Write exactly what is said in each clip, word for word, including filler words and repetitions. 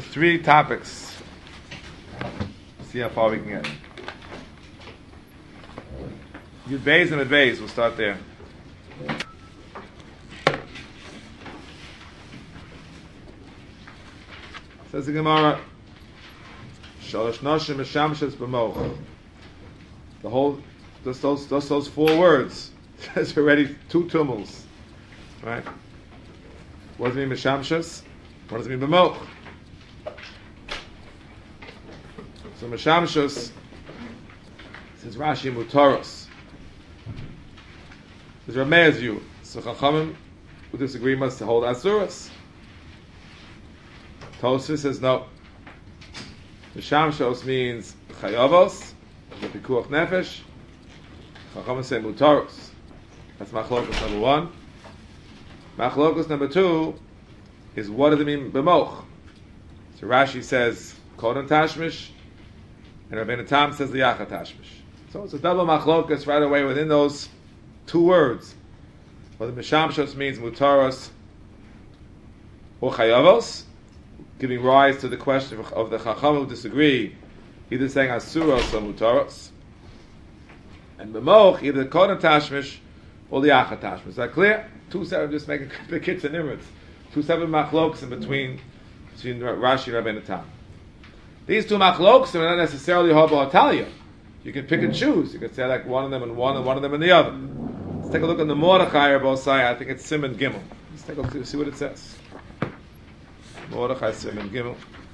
three topics. See how far we can get. Yud Beis and Yud Beis. We'll start there. Says the Gemara, Shalosh Noshim Meshamshes B'moch. The whole, just those, just those four words. There's already two tumults, right? What does it mean Meshamshes? What does it mean B'moch? So Meshamshes says Rashi Mutaros. There's Rameir's view. So Chachamim who disagree must hold Asuras. Tosfos says no. Meshamshos means Chayavos, the Pikuach Nefesh. Chachamim say Mutaros. That's Machlokus number one. Machlokus number two is what does it mean B'moch? So Rashi says Kodan Tashmish, and Rabbeinu Tam says Liyacha Tashmish. So it's a double Machlokus right away within those two words. Whether Meshamshos means Mutaros or Chayavos, giving rise to the question of, of the Chacham who disagree, either saying Asuros or Mutaros, and B'moch, either Kodan Tashmish or Liyacha Tashmish. Is that clear? Two separate, just making the kids and Nimrod. Two separate machloks in between, between Rashi and Rabbeinu Tam. These two machloks are not necessarily Hobo Italia. You can pick and choose. You can say like one of them and one and one of them and the other. Let's take a look at the Mordechai or Bosai. I think it's Simon Gimel. Let's take a look to see what it says. Mordechai Simon Gimel.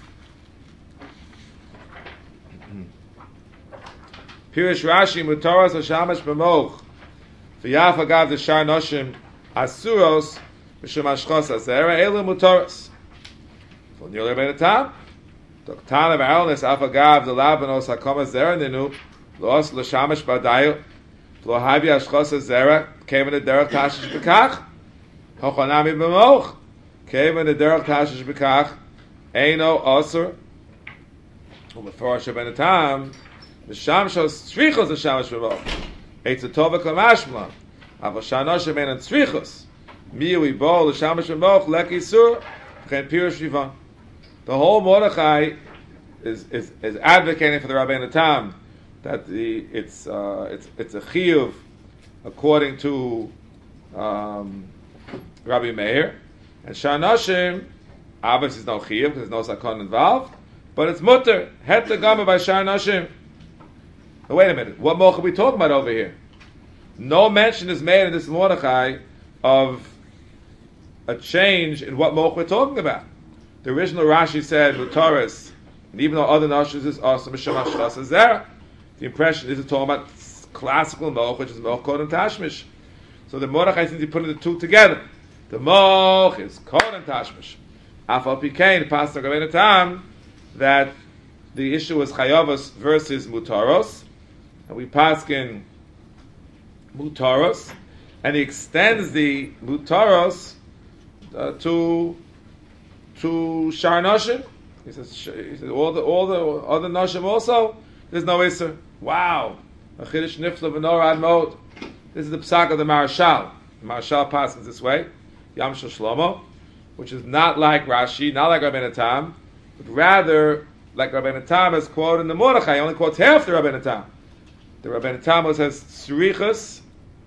Pirish Rashi Mutaros Hashamash B'moch V'yaf Agav D'Shar Noshim Asuros B'Shem Ashchos Azera Elu Mutaros. For Nil Rabbeinu Tam Doktana V'Aronis Af Agav D'Labanos Hakoma Zera Ninu Los L'Shamash B'Adayu Lo Havi Ashchos Azera Came in the Derech Tashish B'Kach Hochanami B'moch Came in the Derech Tashish B'Kach Eino Osir U'Meforosh Rabbeinu Tam Meshamshos Tzrichos L'Shamash B'moch Eitz Tova K'mashma Avo Shanosh Shemen and Tzrichos Miui Bo L'Shamash B'moch Leki Sur Chen Pirush Rivan. The whole Mordechai is, is, is advocating for the Rabbeinu Tam that the it's uh, it's it's a chiyuv according to um, Rabbi Meir, and Shanoshim obviously is no chiyuv because there's no sakon involved, but it's mutter het the gama by Shanoshim. Now wait a minute, what moch are we talking about over here? No mention is made in this Mordechai of a change in what moch we're talking about. The original Rashi said Mutaris, and even though other Nashis is also Mishamash Shas Zera, the impression is it's talking about classical moch, which is moch Kodan Tashmish. So the Mordechai seems to be putting the two together. The moch is Kodan Tashmish. Afal Pikein, Pastor Rabbeinu Tam, that the issue is Chayavos versus Mutaros, and we paskin Mutaros, and he extends the Mutaros uh, to to Shar Noshim. He says, he says all the all the other Noshim also, there's no Isser. Wow. A Chiddush Nifla V'Nor Ad Mod. This is the Psak of the Marashal. The Marashal passes this way, Yam Shel Shlomo, which is not like Rashi, not like Rabbeinu Tam, but rather like Rabbeinu Tam is quoted in the Mordechai. He only quotes half the Rabbeinu Tam. The Rabbeinu Tam says Tzrichos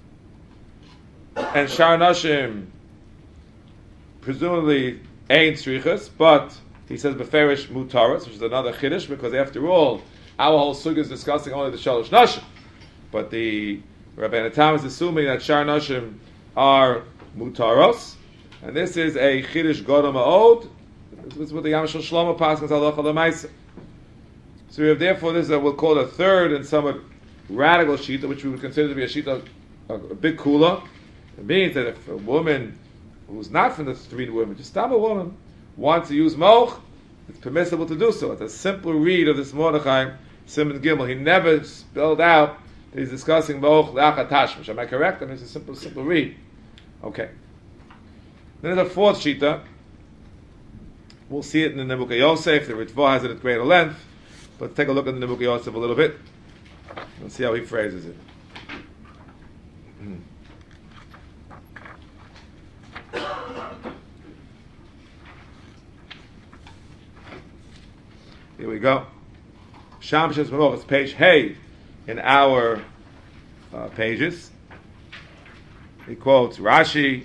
and Shar Noshim, presumably Ein Tzrichos, but he says Beferish Mutaros, which is another Chiddush, because after all, our whole suga is discussing only the Shalosh Noshim. But the Rabbeinu Tam is assuming that Shar Noshim are Mutaros, and this is a Chiddush Godel Ma'od. This is what the Yam Shel Shlomo passes Halacha L'Maisa. So we have therefore this is a, we'll call it a third and somewhat radical shita, which we would consider to be a shita, a, a big kula. It means that if a woman who's not from the three women, just a woman, wants to use moch, it's permissible to do so. It's a simple read of this Mordechai, Simon Gimel. He never spelled out that he's discussing moch le'acha tashmish. Am I correct? I mean, it's a simple, simple read. Okay. Then there's a fourth shita. We'll see it in the Nebuchadnezzar Yosef. The Ritva has it at greater length. But let's take a look at the Nebuchadnezzar Yosef a little bit and see how he phrases it. Here we go. Sham Shes Mamoch. It's page Hey in our uh, pages. He quotes Rashi.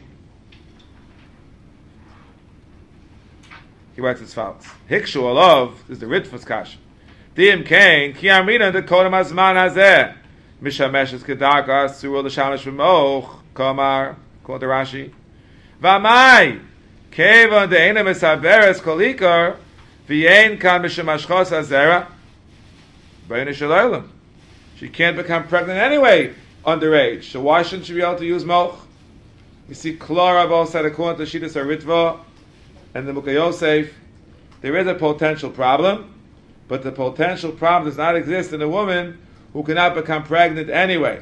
He writes as follows: Hikshu Olav is the Ritfus Kash. Dim Kain Ki Amina the Kodam Azman Hazeh Mishameshes Kedaka Surah the Shamish V'Moch Komar quote the Rashi V'Amai Keva the Eina Misaberes Kolikar V'Yein Kan Mishamashchos Azera B'Yein Shalaylam. She can't become pregnant anyway underage, so why shouldn't she be able to use Moch? You see, Klara both said according to Shittas HaRitva and the Mukha Yosef, there is a potential problem, but the potential problem does not exist in a woman who cannot become pregnant anyway.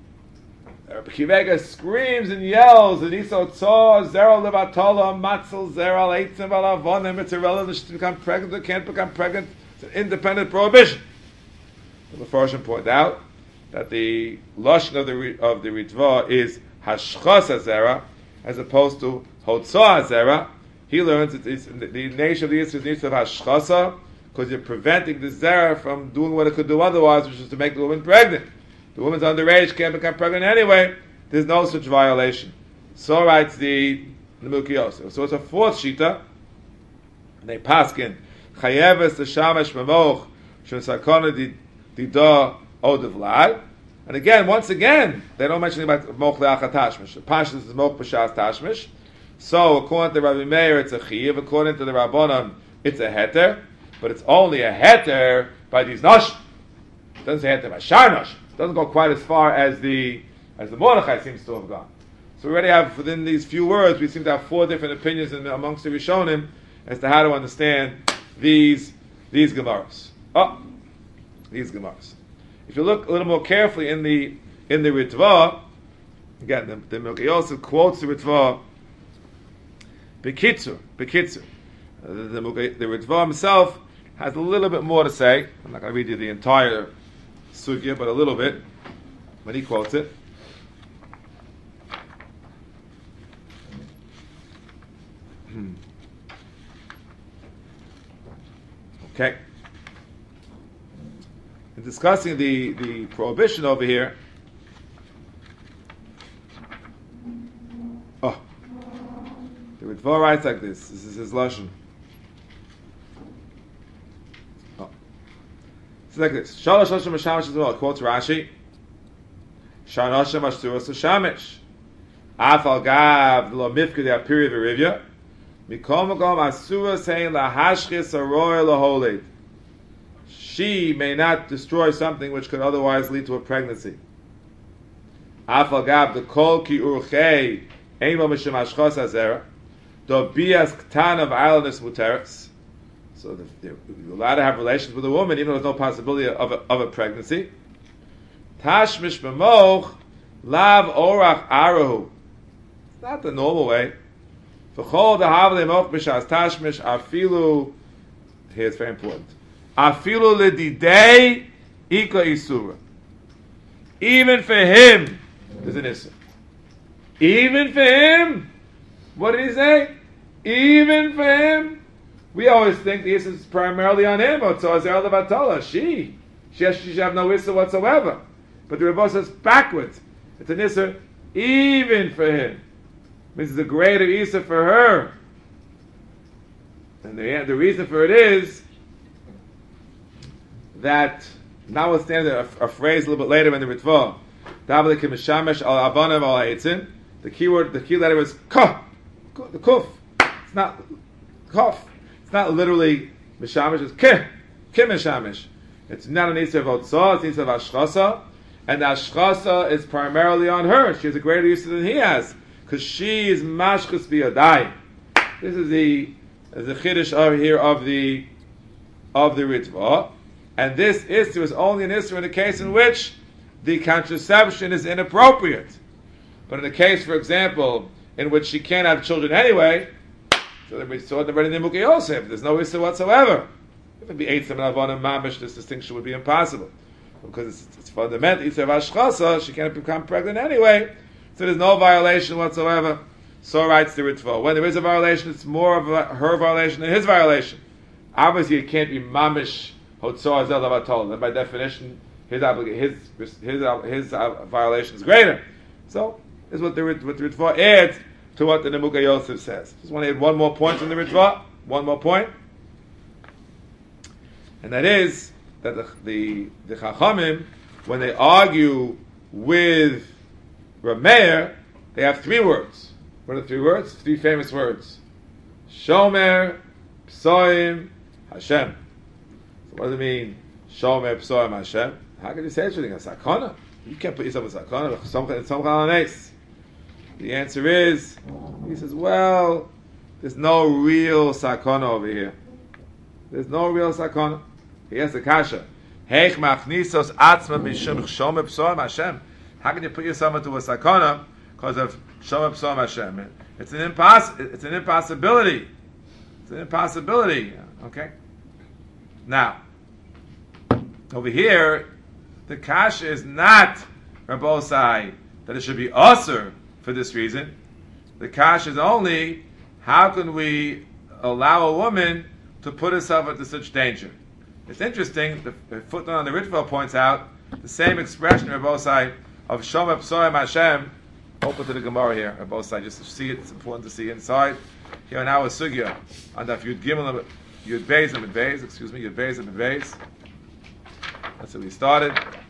Kivega screams and yells, and Iso Tzor, Zeral Levatola, Matzel, Zeral, Eitzim, Valavonim, it's irrelevant to become pregnant or can't become pregnant. It's an independent prohibition. The Mepharshim point out that the lashon of the of the Ritva is Hashchas Azera, as opposed to Hotzah Azera. He learns it is the, the nation of the Yisrael needs to have Hashchasa, because you're preventing the Zera from doing what it could do otherwise, which is to make the woman pregnant. The woman's underage, can't become pregnant anyway. There's no such violation. So writes the the Mukha Yosef. So it's a fourth shita. And they paskin Chayeves the Shamash Mamoch Shem Sakona Dida Odevlad. And again, once again, they don't mention anything about Moch Le'achat Tashmish. Pashas is Moch B'Shas Tashmish. So according to Rabbi Meir, it's a Chiyiv. According to the Rabbanan, it's a Heter. But it's only a Heter by these Nashim. It doesn't say Heter by Shar Nashim. It doesn't go quite as far as the as the Mordechai seems to have gone. So we already have, within these few words, we seem to have four different opinions in, amongst the Rishonim as to how to understand these these Gemaras. Oh, these Gemaras. If you look a little more carefully in the in the Ritva, again, the, the Mukha Yosef quotes the Ritva, Bekitzur, Bekitzur. Uh, the, the, the Ritva himself has a little bit more to say. I'm not going to read you the entire sugya, but a little bit when he quotes it. Okay. In discussing the, the prohibition over here, oh, the Ritva writes like this. This is his lashon. Oh, it's like this. Shalosh Hashem Mashamish as well. Quotes Rashi. Shar Hashem Ashturas Shamish. Afal Gav Lo Mifka De Apiri V'Rivya. Mikom Magom Asura saying Lahashchis Aroy Laholid. She may not destroy something which could otherwise lead to a pregnancy. Afal Gab the Kol Ki Urchei Eimo Mishim Ashchos Azera Do Bias Ktan of Islandess Muteris. So you're allowed to have relations with a woman even though there's no possibility of a, of a pregnancy. Tashmish B'moch Lav Orach Arahu. It's not the normal way. V'chol Dahavle Moch B'shas Tashmish Afilu. Here's very important. Afilu L'didei Ika Isura. Even for him, there's an issue. Even for him, what did he say? Even for him, we always think the issue is primarily on him. She, she has, she should have no issue whatsoever. But the Rebbe says backwards. It's an issue even for him. This is a greater issue for her. And the, the reason for it is that, notwithstanding a, a phrase a little bit later in the Ritva, the key word, the key letter is kuf. The kuf. It's not kuf. It's not literally mishamish. It's ke, ke mishamish. It's not an issue of otzah. It's an issue of ashchasa, and the ashchasa is primarily on her. She has a greater issue than he has because she is mashchus biyadai. This is the the chiddush over here of the of the Ritva. And this issue is only an issue in the case in which the contraception is inappropriate. But in the case, for example, in which she can't have children anyway, so that we saw it already in the Mukha Yosef, there's no issue whatsoever. If it be eight seven avonim mamish, this distinction would be impossible. Because it's, it's fundamental, issue of ashchasa, she can't become pregnant anyway, so there's no violation whatsoever. So writes the Ritva. When there is a violation, it's more of a, her violation than his violation. obviously it can't be mamish hotzor zel avatol. And by definition, his oblig- his his his, his uh, violation is greater. So this is what the what the Ritva adds to what the Nemuka Yosef says. Just want to add one more point on the Ritva. One more point, and that is that the the, the Chachamim, when they argue with Rav Meir, they have three words. What are the three words? Three famous words: Shomer, Psoim, Hashem. So what does it mean? Shomer, Psoim, Hashem. How can you say anything? A sakana? You can't put yourself in sakana. Some some chalanes. The answer is, he says, well, there's no real sakana over here. There's no real sakana. He has the kasha. Heich machnisos atzma mishum shomer psoim Hashem. How can you put yourself into a sakana because of shomer psoim Hashem? It's an imposs- It's an impossibility. It's an impossibility. Okay. Now, over here, the kasha is not Rabbosai that it should be usher for this reason. The kasha is only how can we allow a woman to put herself into such danger. It's interesting. The footnote on the Ritva points out the same expression Rabbosai of Shomer Psoim Hashem. Open to the Gemara here, Rabbosai, just to see it. It's important to see inside. Here in our sugya, and if Yud Gimel, Yud Beis and Beis, excuse me, Yud Beis and Beis. That's how we started.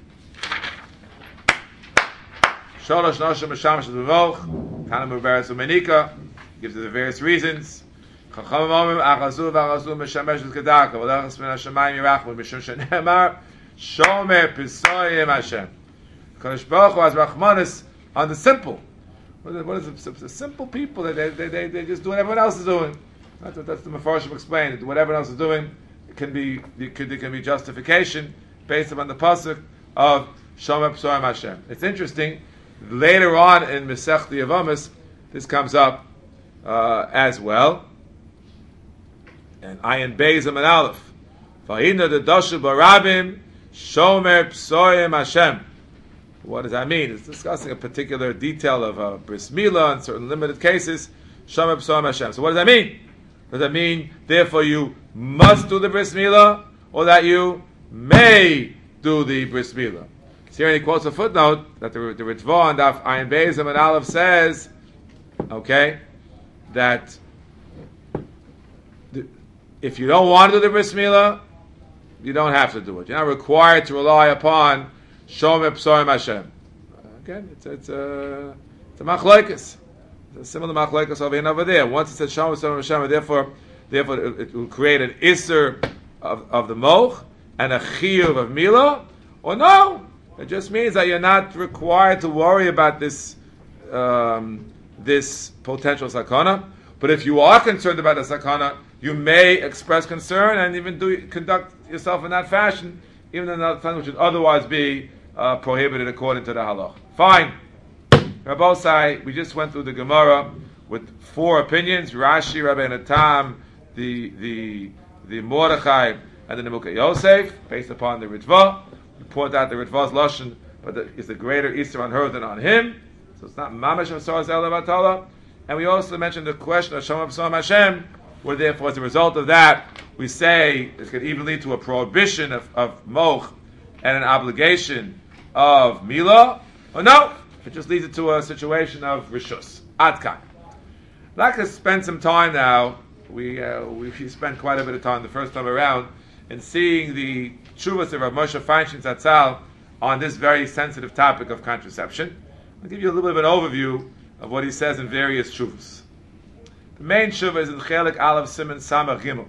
Sholosh Noshim Meshamash B'Moch, Tana Mubarak Umenika, gives us the various reasons. Chachamim Omim Achazu V'Achazu Meshamesh V'Kedaka, V'Lechas Min HaShamayim Yirachmu, Mishum Shenemar, Shomer P'Soyim Hashem. Kadosh Baruch Hu has Rachmanis on the simple. What is, what is it? The simple people, they, they, they, they just do what everyone else is doing. That's what that's the Mefarshim explained. What everyone else is doing, it can be, it can, it can be justification based upon the pasuk of Shomer P'Soyim Hashem. It's interesting. Later on in Masech Yavamis, this comes up uh, as well. And Ayin Beis and Aleph. Va'ina the Doshu Barabim Shomer P'Soyim Hashem. What does that mean? It's discussing a particular detail of uh, bris milah in certain limited cases. Shomer P'Soyim Hashem. So what does that mean? Does that mean, therefore, you must do the bris milah, or that you may do the bris milah? So here he quotes a footnote that the, the Ritva and Daf Ayin Beis and Aleph says, okay, that the, if you don't want to do the bris milah, you don't have to do it. You're not required to rely upon Shomer P'Soyim Hashem. Again, it's, it's a it's a machlokes. It's a similar machlokes over here and over there. Once it says Shomer P'Soyim Hashem, therefore, therefore it, it will create an isser of, of the moch and a chiyuv of milah, or no. It just means that you're not required to worry about this um, this potential sakana. But if you are concerned about the sakana, you may express concern and even do conduct yourself in that fashion, even in that fashion which would otherwise be uh, prohibited according to the halach. Fine. Rabbosai, we just went through the Gemara with four opinions: Rashi, Rabbeinu Tam, the the the Mordechai, and the Nemuka Yosef, based upon the Ritva. We point out the Ritva's lashon, but it's a greater Easter on her than on him. So it's not mamash Masar Zel Avatala. And we also mentioned the question of Shomer P'Soyim Hashem, where therefore as a result of that, we say it could even lead to a prohibition of, of moch and an obligation of milah. Or no, it just leads it to a situation of rishus. Adkan. I'd like to spend some time now. We uh, we spent quite a bit of time the first time around in seeing the tshuvas of Rav Moshe Feinstein Zatzal on this very sensitive topic of contraception. I'll give you a little bit of an overview of what he says in various tshuvas. The main tshuva is in Chelik Aleph Siman Samach Gimel.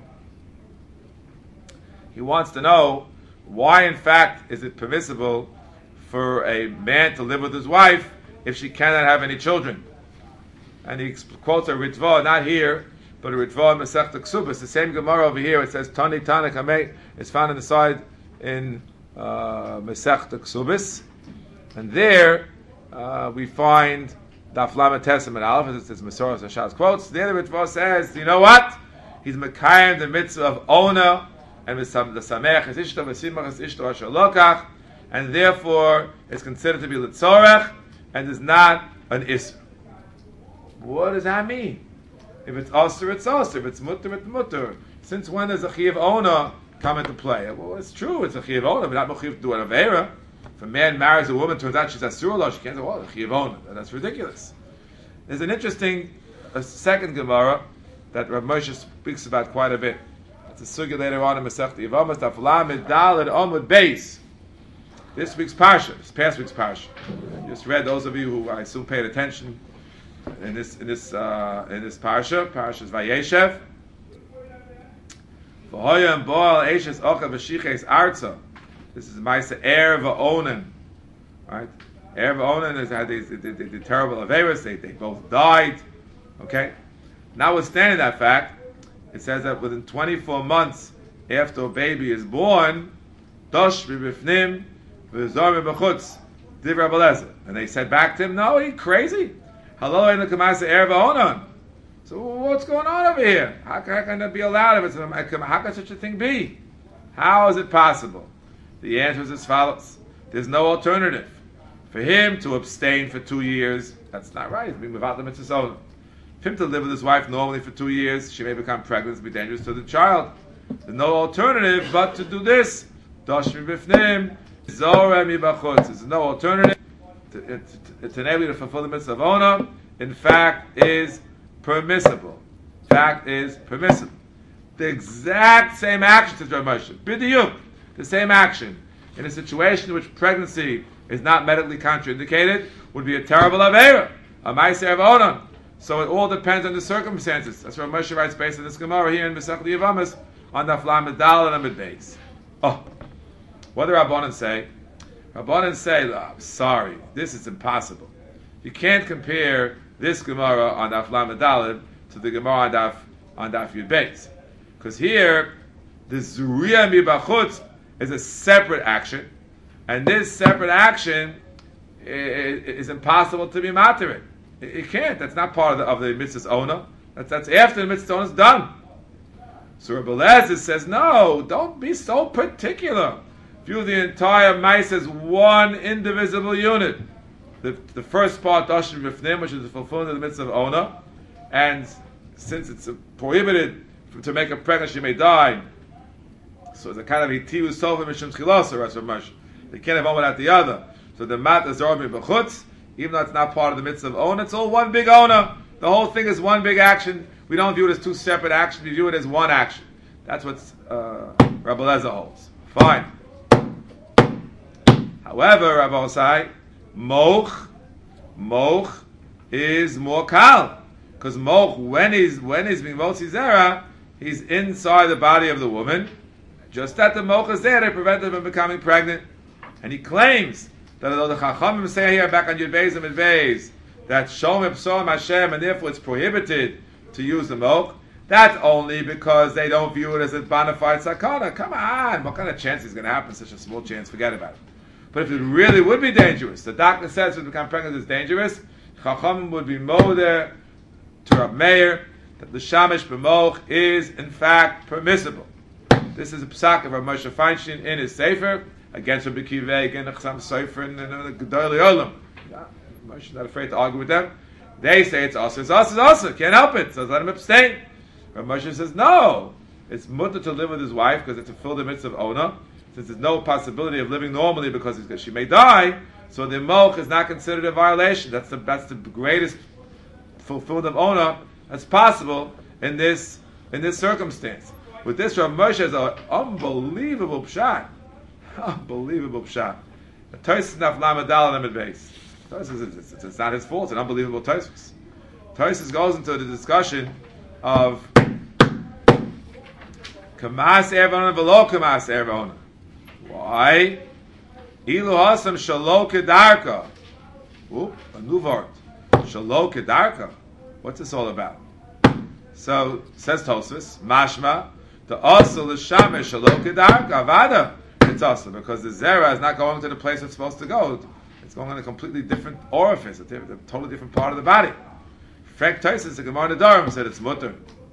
He wants to know why, in fact, is it permissible for a man to live with his wife if she cannot have any children. And he quotes a Ritva, not here, but a Ritva in Masechta Ksubas. The same Gemara over here, it says Tani Tana Kamei. It's found on the side in uh, Masechta Ksubas, and there uh, we find Daf Lamed Tesem and Aleph. It says Masoras Hashaz quotes. There the Ritva says, you know what? He's Mekayim the mitzvah of Ona and the Samech is Ishto v'Simach is Ishto Asher Lokach, and therefore it's considered to be Litzorech and is not an Isser. What does that mean? If it's Aser, it's Aser. If it's Mutter, it's Mutter. since when does a Chiyav Ona come into play? Well, it's true, it's a Chiyav Ona, but not Mechiv to do an Avera. If a man marries a woman, turns out she's Asura, she can't say, well, a Chiyav Ona. That's ridiculous. There's an interesting a second Gemara that Rav Moshe speaks about quite a bit. It's a sugya later on in Masechta Yevamos, Daf Lamed Daled Amud Beis. This week's parsha, this past week's parsha. I just read, those of you who I assume paid attention in this in this uh, in this parsha, Parshas Vayeshev. V'hoyam boal eishes ocha v'shiches arza. This is Ma'aseh Er v'Onan, right? Er v'Onan has had these the, the, the terrible averos. They they both died. Okay. Notwithstanding that fact, it says that within twenty-four months after a baby is born, Dosh b'bifnim v'zor b'chutz div Rabbi Eliezer, and they said back to him, "No, he crazy. Hello, in the Ma'aseh Er v'Onan. So what's going on over here? How, how can that be allowed? If it's a, how can such a thing be? How is it possible?" The answer is as follows: there's no alternative for him to abstain for two years. That's not right. It's being without the mitzvah. For him to live with his wife normally for two years, she may become pregnant and be dangerous to the child. There's no alternative but to do this. Doshmi b'fnim, zoreh mibachutz. There's no alternative to, to, to enable you to fulfill the mitzvah of Ona. In fact, is permissible. Fact is permissible. The exact same action to Rav Moshe. B'diyuk. The same action in a situation in which pregnancy is not medically contraindicated would be a terrible avera, a ma'aser of Onan. So it all depends on the circumstances. That's what Moshe writes based on this Gemara here in Masechta Yevamos on Daf Lamed Daled and Amud Beis. Oh, what do Rabbanan say? Rabbanan say, oh, I'm sorry, this is impossible. You can't compare this Gemara on Daf Lamed Daled to the Gemara on Daf on Daf Yud Beis, because here the Zuriya Mibachutz is a separate action, and this separate action is, is impossible to be matter. It, it can't. That's not part of the, of the mitzvah's owner. That's that's after the mitzvah's owner is done. So Rabbi Eliezer says, no, don't be so particular. View the entire mice as one indivisible unit. The the first part, Doshim B'fnim, which is the fulfillment of the mitzvah of owner, and since it's prohibited to make a pregnant, she may die. So it's a kind of itiyu sofa mishum tchilosa, Rav Moshe. They can't have one without the other. So the mat is zorah b'chutz, even though it's not part of the mitzvah of owner, it's all one big owner. The whole thing is one big action. We don't view it as two separate actions. We view it as one action. That's what uh, Rabbi Eliezer holds. Fine. However, Rabbi Osai, moch, moch is more kal, because moch, when he's when he's being motzi zera, he's inside the body of the woman. Just that the mocha is there to prevent her from becoming pregnant. And he claims that although the Chachamim say here back on Yud Beis and Mid Beis that Shom Epsom Hashem, and therefore it's prohibited to use the mocha, that's only because they don't view it as a bona fide sakana. Come on, what kind of chance is going to happen? Such a small chance, forget about it. But if it really would be dangerous, the doctor says to become pregnant is dangerous, Chachamim would be moder to Rab Meir that the Shamish b'moch is in fact permissible. This is a psak of Rav Moshe Feinstein in his Sefer against Rabbi Kivei, again the Chassam Sefer and the Gedolei Olam. Moshe's not afraid to argue with them. They say it's also, it's also, it's also, can't help it, so let him abstain. Rav Moshe says no, it's mutter to live with his wife because it's a full the mitzvah of Ona. Since there's no possibility of living normally because she may die, so the moch is not considered a violation. That's the that's the greatest fulfillment of Ona that's possible in this in this circumstance. With this, Rav Moshe is an unbelievable pshat. Unbelievable pshat. The Tosfos Daf Lamed Daled and Amud Beis. Tosfos, it's, it's, it's not his fault. It's an unbelievable Tosfos. Tosfos goes into the discussion of Kamas Erevona v'lo Kamas Erevona. Why? Ilu hasam shalo kedarka. Oop, a new word. Shalo kedarka. What's this all about? So says Tosfos, mashma. The asal is shamesh shalo kedarka avada. It's asal because the zera is not going to the place it's supposed to go. It's going in a completely different orifice, a, different, a totally different part of the body. Frank Tosfos, the Gemara Nedarim, said it's mutter.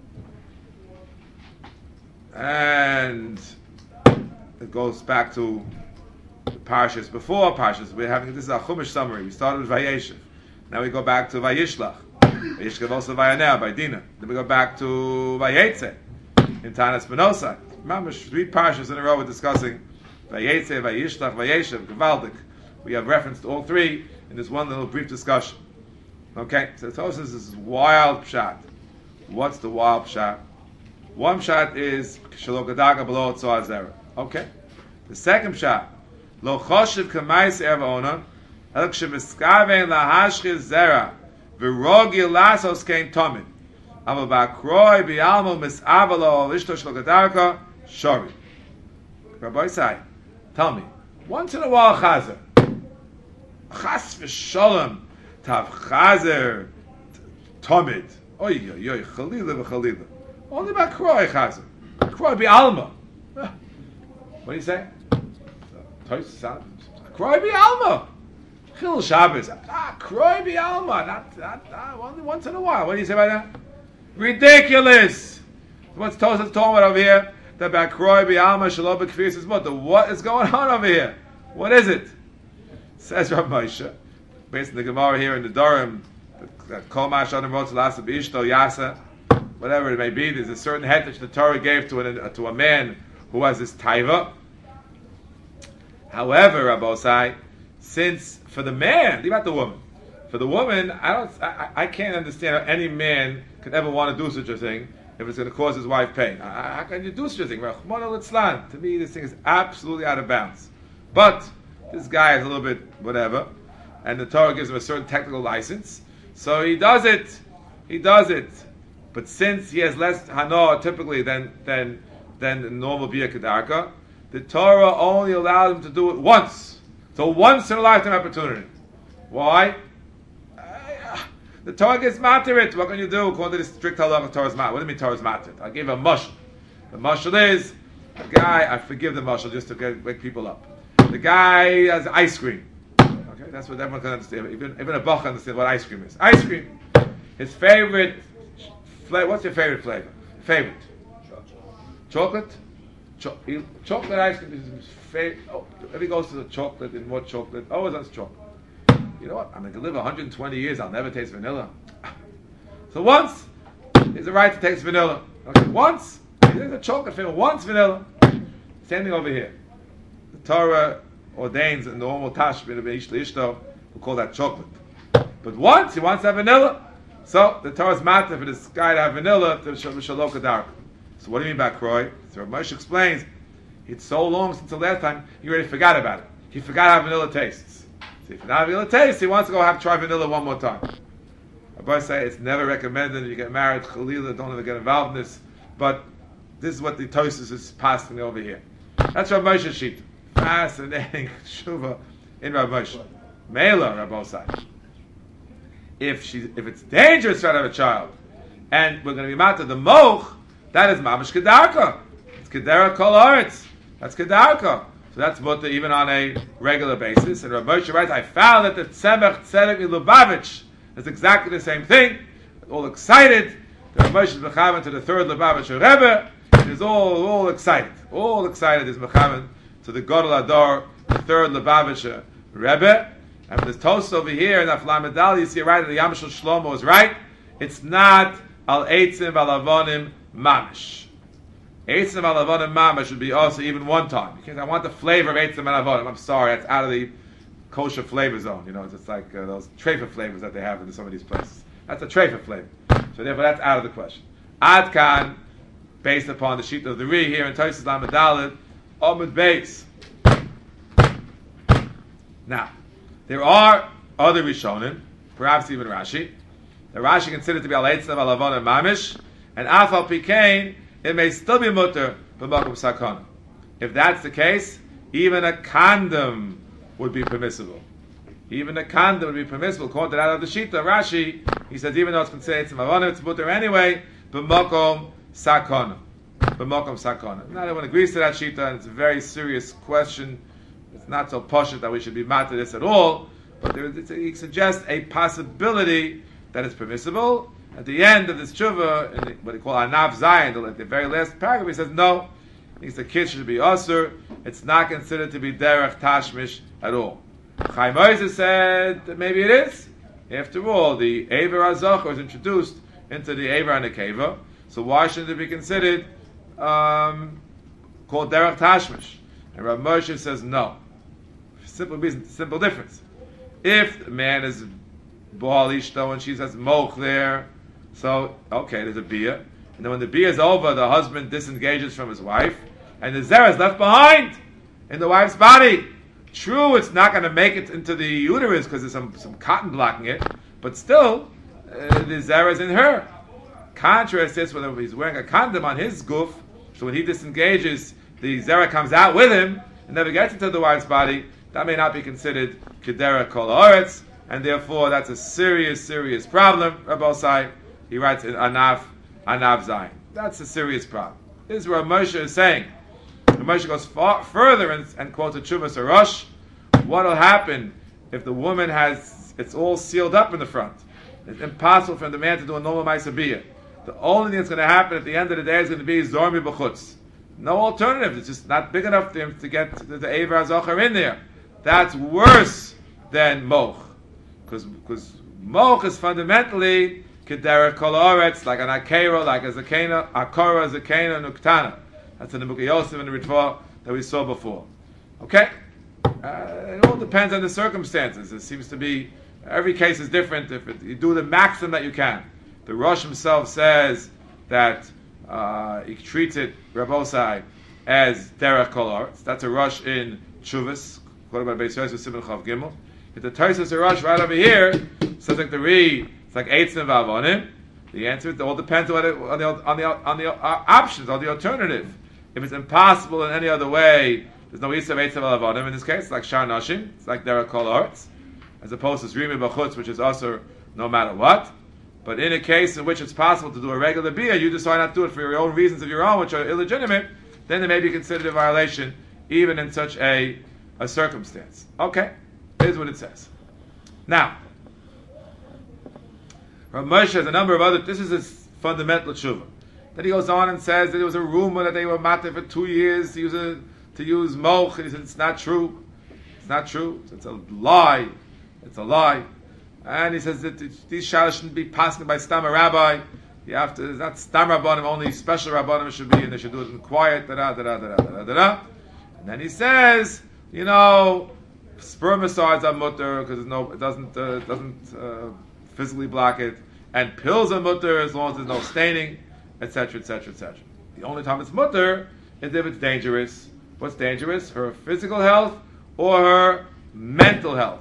And it goes back to the parshas before parshas. We're having this is a Chumash summary. We started with Vayeshev. Now we go back to Vayishlach. Vayishkav also Vayaneh by Dina. Then we go back to Vayetze. in Tanas Benosai. Remember, three parshas in a row we're discussing Vayetze, Vayishlach, Vayeshev, Gevaldik. We have reference to all three in this one little brief discussion. Okay, so the Tosfos is this wild pshat. What's the wild pshat? One pshat is Shelo Gadaga below Tzohar Zera. Okay. The second pshat, Lo Choshev Kamais Erva El Ksheviskaven Lahashchiz Zera V'Rogi Lasos Kein Tomid Aval Ba'Kroi B'Yalmo Mis'Avalo Lishto Shelo Gadaga Shori. Rabbi Isai, tell me, once in a while Chazer, Chas v'Sholem Tav Chazer Tomid. Oy oy oy, Chalila v'Chalila. Only about Kroi Chazer. Kroi B'Alma. What do you say? Kroi B'Alma. Chil Shabbos. Ah, Kroi B'Alma. Not, not, ah, only once in a while. What do you say about that? Ridiculous. What's Tosfos talking about over here? That about Kroi B'Alma Shalom B'Kfir says what? What is going on over here? What is it? Says Rav Moshe, based on the Gemara here in the Durham, that Kol Ma'ashanim wrote to Lasa B'Ishto Yasa, whatever it may be, there's a certain head that the Torah gave to, an, to a man who has this taiva. However, Rabbosai, since for the man, leave out the woman. For the woman, I don't, I, I can't understand how any man could ever want to do such a thing if it's going to cause his wife pain. How can you do such a thing? Rahman al-Islam. To me, this thing is absolutely out of bounds. But this guy is a little bit whatever, and the Torah gives him a certain technical license, so he does it. He does it. But since he has less hana typically than than than the normal bia kedarka, the Torah only allowed him to do it once. So once in a lifetime opportunity. Why? The Torah gets materit. What can you do? According to the strict halacha, Torah's mat. What do you mean Torah's materit? I'll give a mushal. The mushal is a guy. I forgive the mushal just to get, wake people up. The guy has ice cream. Okay, that's what everyone can understand. Even even a bach understands what ice cream is. Ice cream. His favorite flavor. What's your favorite flavor? Favorite. Chocolate. Cho- chocolate ice cream is his favorite. Oh, if he goes to the chocolate and more chocolate, always wants chocolate. You know what? I'm going to live one hundred twenty years. I'll never taste vanilla. So once, there's a right to taste vanilla. Okay, once, there's a chocolate flavor. Once vanilla. Same thing over here. The Torah ordains a normal tashbin of Ish Ishto, who call that chocolate. But once he wants to have vanilla, so the Torah's matter for this guy to have vanilla to Shalok Dark. So what do you mean by Kroi? So Rav Moshe explains, it's so long since the last time he already forgot about it. He forgot how vanilla tastes. So if he forgot how vanilla tastes, he wants to go have try vanilla one more time. I say it's never recommended. You get married, Chalila, don't ever get involved in this. But this is what the Tosfos is passing over here. That's Rav Moshe's sheet. Fascinating shuva in Rav Moshe. Mela, Rav say. If she, if it's dangerous to have a child, and we're going to be matter the moch, that is mamash kedarka. It's kedera kol haaretz. That's kedarka. So that's mutter even on a regular basis. And Rav Moshe writes, I found that the tzemach tzedek Lubavitch is exactly the same thing. All excited. The Rav Moshe is mechaven to the third Lubavitcher Rebbe. It is all all excited. All excited is mechaven to the Gadol Ador, the third Lubavitcher Rebbe. And this toast over here in Aflam Medal, you see right that the Yamshel Shlomo is right. It's not al eitzim valavonim mamish. Eitzim valavonim mamish would be also even one time. Because I want the flavor of eitzim valavonim. I'm sorry, that's out of the kosher flavor zone. You know, it's just like uh, those treifa flavors that they have in some of these places. That's a treifa flavor. So therefore, that's out of the question. Adkan, based upon the sheet of the Ri here in Tosfos Lamedalit, Omid Beis. Now, there are other Rishonim, perhaps even Rashi. The Rashi considered to be al eitzim alavon and mamish, and afal pikein, it may still be mutter b'makom sakana. If that's the case, even a condom would be permissible. Even a condom would be permissible. According to that of the Shita, Rashi, he says even though it's considered eitzim alavon, it's mutter anyway b'makom sakana. B'makom sakana. Not everyone agrees to that Shita, and it's a very serious question. It's not so poshut that we should be mad to this at all, but there is, he suggests a possibility that it's permissible. At the end of this tshuva, in the, what they call Anav Zayin, at the very last paragraph, he says no. He thinks the kid should be usher. It's not considered to be derech tashmish at all. Chaim Ozer said that maybe it is. After all, the Ever HaZachor was introduced into the Ever and the Keva, so why shouldn't it be considered um, called derech tashmish, and Rav Moshe says no. Simple reason, simple difference. If the man is Baal Ishto and she says moch there, so okay, there's a bia, and then when the bia is over, the husband disengages from his wife, and the zera is left behind in the wife's body. True, it's not going to make it into the uterus because there's some, some cotton blocking it, but still, uh, the zera is in her. Contrast this when he's wearing a condom on his goof, so when he disengages, the zera comes out with him and never gets into the wife's body. That may not be considered kedera kol haaretz, and therefore that's a serious, serious problem. Rabbosai, he writes in Anav, Anav Zayin. That's a serious problem. This is what Moshe is saying. Moshe goes far, further and, and quotes a Tshuvas Arosh. What will happen if the woman has, it's all sealed up in the front? It's impossible for the man to do a normal Ma'aseh. The only thing that's going to happen at the end of the day is going to be Zormi B'chutz. No alternative. It's just not big enough for him to get the, the Eivar HaZochar in there. That's worse than Moch. Because Moch is fundamentally Kedera Kol Haaretz, like an Akera, like a Zakena, Akora, Zakena, Nuktana. That's in the Book of Yosef and the Ritva that we saw before. Okay? Uh, it all depends on the circumstances. It seems to be, every case is different. If it, you do the maximum that you can. The Rosh himself says that uh, he treats it, Rabbosai, as Derech Kol Haaretz. That's a Rosh in Tshuvas, quoted by Beis Yosef Simon Chav Gimel. If the Tosfos Rosh right over here says like the Re, it's like Eitzim Vavonim. The answer it all depends on, it, on the on the on the uh, options, on the alternative. If it's impossible in any other way, there's no Isav Eitzim Vavonim in this case. It's like Shar Nashim, it's like Derech Kol Haaretz, as opposed to Zrimi B'chutz, which is also no matter what. But in a case in which it's possible to do a regular bia, you decide not to do it for your own reasons of your own, which are illegitimate, then it may be considered a violation, even in such a, a circumstance. Okay, here's what it says. Now, Rav Moshe has a number of other, this is his fundamental tshuva. Then he goes on and says that there was a rumor that they were matter for two years to use, a, to use moch, and he said it's not true. It's not true. It's a lie. It's a lie. And he says that these shalas shouldn't be passed by Stam Rabbi. You have to, it's not Stam Rabbanim, only special Rabbanim should be, and they should do it in quiet, da da da da da da da da. And then he says, you know, spermicides are mutter because no, it doesn't uh, doesn't uh, physically block it, and pills are mutter as long as there's no staining, et cetera, et cetera, et cetera. The only time it's mutter is if it's dangerous. What's dangerous? Her physical health or her mental health.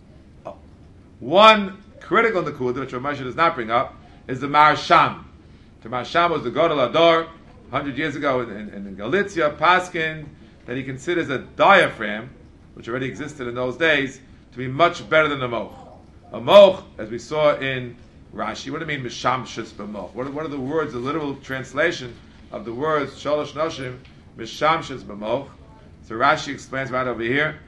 One critical nakuda, which Rav Moshe does not bring up, is the Marsham. The Marsham was the Gadol Ador, one hundred years ago in, in, in Galicia, Paskin, that he considers a diaphragm, which already existed in those days, to be much better than a moch. A moch, as we saw in Rashi, what do you mean Mishamshus b'moch? What are, what are the words, the literal translation of the words Shalosh Noshim, Mishamshus b'moch? So Rashi explains right over here.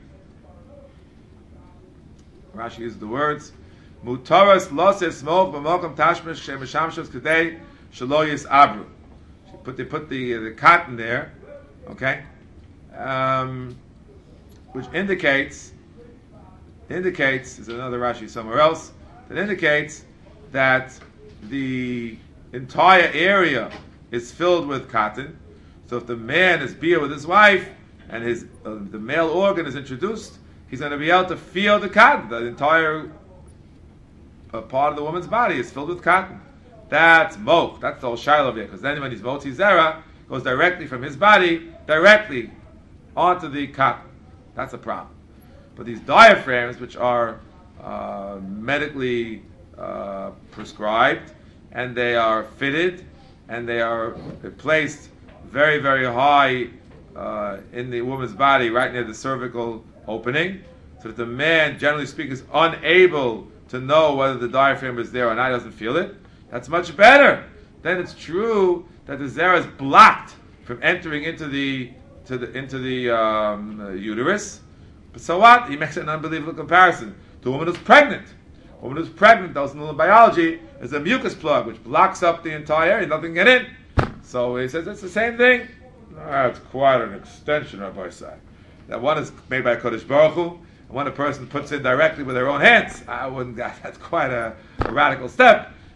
Rashi uses the words Mutaras loses smoke b'mokum tashmish shemishamshus kedei shaloyis abru. Put they put the uh, the cotton there, okay, um, which indicates indicates there's another Rashi somewhere else that indicates that the entire area is filled with cotton. So if the man is beer with his wife and his uh, the male organ is introduced, he's going to be able to feel the cotton. The entire uh, part of the woman's body is filled with cotton. That's moch. That's the whole shiloh there. Because then when he's motzi zera, goes directly from his body, directly onto the cotton. That's a problem. But these diaphragms, which are uh, medically uh, prescribed, and they are fitted, and they are placed very, very high uh, in the woman's body, right near the cervical opening, so that the man, generally speaking, is unable to know whether the diaphragm is there or not. He doesn't feel it. That's much better. Then it's true that the zera is blocked from entering into the to the into the um, uh, uterus. But so what? He makes an unbelievable comparison to a woman who's pregnant. A woman who's pregnant, those in biology, is a mucus plug which blocks up the entire area. Nothing get in. So he says it's the same thing. That's quite an extension, Rabbi Say. That one is made by Kodesh Baruch Hu, and one a person puts in directly with their own hands. I wouldn't. That's quite a, a radical step.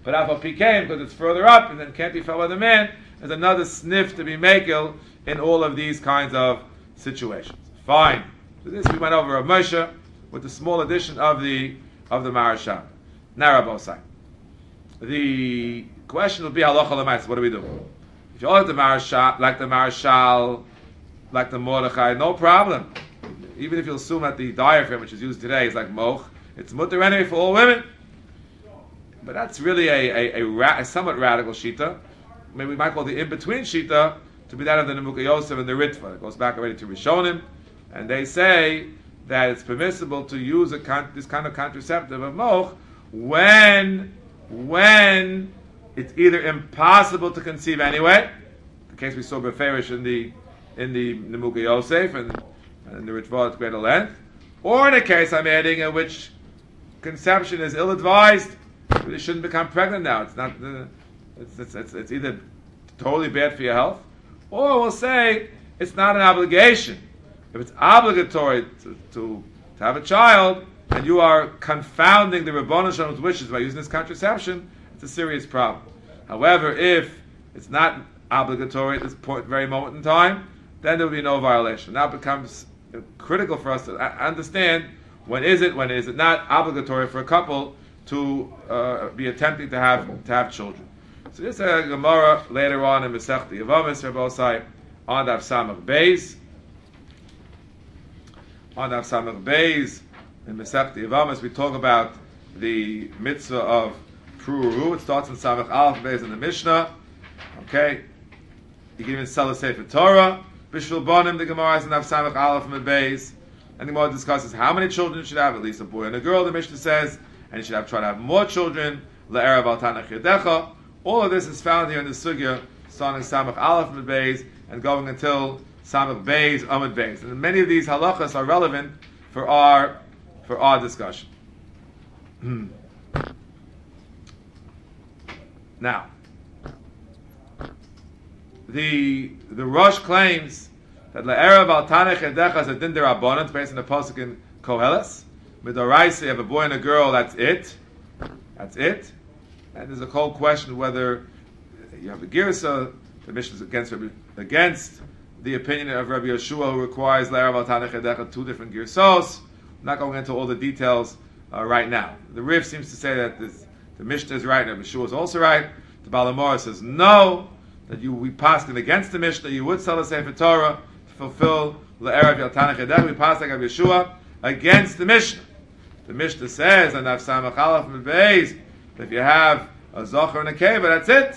But Alpha P came because it's further up and then can't be felt by the man. There's another sniff to be makel in all of these kinds of situations. Fine. So this we went over Rav Moshe with the small addition of the of the Maharshal. Now Rabbosai. The question would be halacha l'maisa. What do we do? If you like the Maharshal, like the Maharshal, like the Mordechai, no problem. Even if you assume that the diaphragm which is used today is like moch, it's mutter anyway for all women. But that's really a, a, a, ra- a somewhat radical shita. Maybe we might call the in-between shita to be that of the Nemuka Yosef and the Ritva. It goes back already to Rishonim, and they say that it's permissible to use a con- this kind of contraceptive of moch when when it's either impossible to conceive anyway, the case we saw beferish in the in the Nemuka Yosef and, and the Ritva at greater length, or in a case I'm adding in which conception is ill-advised, you shouldn't become pregnant now. It's not the It's, it's, it's, it's either totally bad for your health, or we'll say it's not an obligation. If it's obligatory to, to, to have a child, and you are confounding the Rebbeinu Shalom's wishes by using this contraception, it's a serious problem. However, if it's not obligatory at this point, very moment in time, then there will be no violation. Now it becomes critical for us to understand when is it, when is it not obligatory for a couple to uh, be attempting to have to have children. So this is a Gemara later on in Masechta Yevamos, Rabbosai, on Daf Samach Beis. On Daf Samach Beis, in Masechta Yevamos, we talk about the mitzvah of Pruru. It starts in Samach Aleph Beis in the Mishnah. Okay, you can even sell a Sefer Torah. Bishul Bonim, the Gemara is in Daf Samach Aleph Beis, and the Gemara discusses how many children you should have, at least a boy and a girl. The Mishnah says, and you should have try to have more children. Le'erav al Tanach Yedecha. All of this is found here in the Sugya, starting Samach Aleph Amud Beis and going until Samach Beis Amud Beis. And many of these halachas are relevant for our for our discussion. Now, the the Rosh claims that le'erav al tanech edecha is a din derabbanan, based on the pasuk in Koheles. Midoraisa, you have a boy and a girl. That's it. That's it. And there's a whole question whether you have the girsa, the Mishnah is against against the opinion of Rabbi Yeshua, who requires le'erav al tanech edecha, two different girsos. I'm not going into all the details uh, right now. The Rif seems to say that this, the Mishnah is right, and Rabbi Yeshua is also right. The Balamora says no, that you we passed it against the Mishnah. You would sell a Sefer Torah to fulfill le'erav al tanech edecha. We passed like Rabbi Yeshua against the Mishnah. The Mishnah says, and I've Samach Aleph Beis, if you have a Zocher and a Keva, that's it.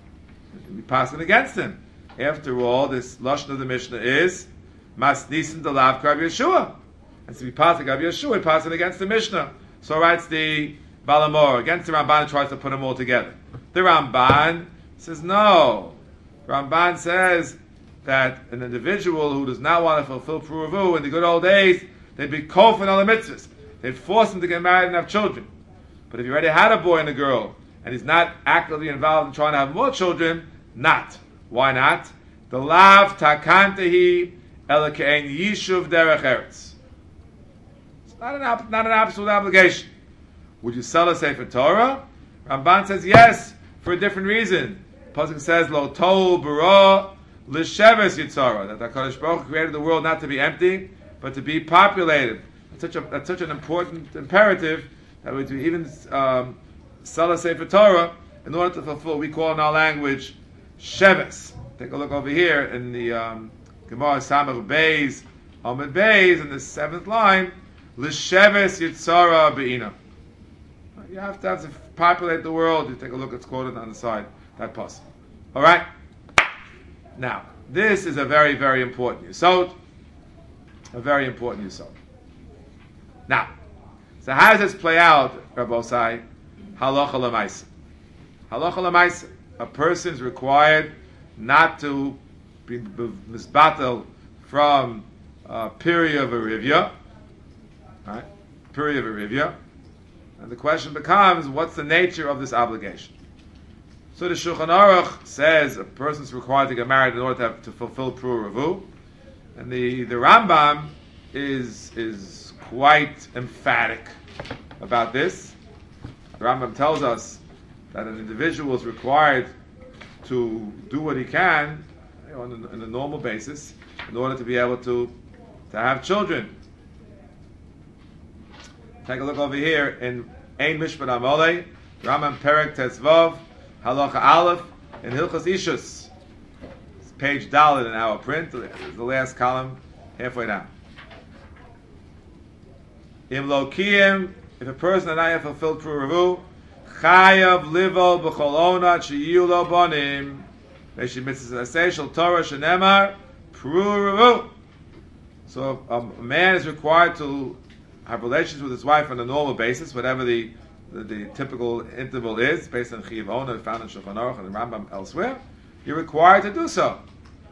We pass it against him. After all, this Lashon of the Mishnah is Mas Nisan Delav Rabbi Yeshua. And so we pass it Rabbi Yeshua, we pass it against the Mishnah. So writes the Balamor. Against the Ramban, tries to put them all together. The Ramban says no. The Ramban says that an individual who does not want to fulfill Puravu in the good old days, they'd be kofin on the mitzvahs. They'd force him to get married and have children. But if he already had a boy and a girl, and he's not actively involved in trying to have more children, not. Why not? The lav takantehi elakain yishuv derech eretz. It's not an, not an absolute obligation. Would you sell a Sefer Torah? Ramban says yes, for a different reason. Pasuk says, Lo tohu bara l'sheves yitzara, that HaKadosh Baruch Hu created the world not to be empty, but to be populated. That's such, a, that's such an important imperative that we even um, sell a Sefer Torah in order to fulfill what we call in our language sheves. Take a look over here in the um, Gemara Samach Beis Amud Beis in the seventh line, l'sheves yitzara be'ina. You have to have to populate the world. You take a look, it's quoted on the side, that pasuk. All right? Now, this is a very, very important yesod. A very important yesod. Now, so how does this play out, Rabbosai? Halacha l'maisa. Halacha l'maisa. A person is required not to be misbatel from uh, Piri of Arivia. Right? Piri of Arivia. And the question becomes, what's the nature of this obligation? So the Shulchan Aruch says a person is required to get married in order to, have, to fulfill Pru Ravu. And the, the Rambam is is quite emphatic about this. The Rambam tells us that an individual is required to do what he can, you know, on, a, on a normal basis in order to be able to to have children. Take a look over here in Ein Mishpat Amolei, Rambam Perek Tesvav, Halacha Aleph, in Hilchos Ishus. It's page Dalet in our print, it's the last column, halfway down. Im Lokiyim, if a person and I have fulfilled Pruruvu, Chayav Livo B'chol Onat Sheyiu Lo Bonim, Veshim Mitzvah Aseh Shel Torah Shenemar, Pruruvu. So a man is required to have relations with his wife on a normal basis, whatever the the, the typical interval is, based on Chiyav Ona, found in Shulchan Aruch and the Rambam elsewhere. You're required to do so.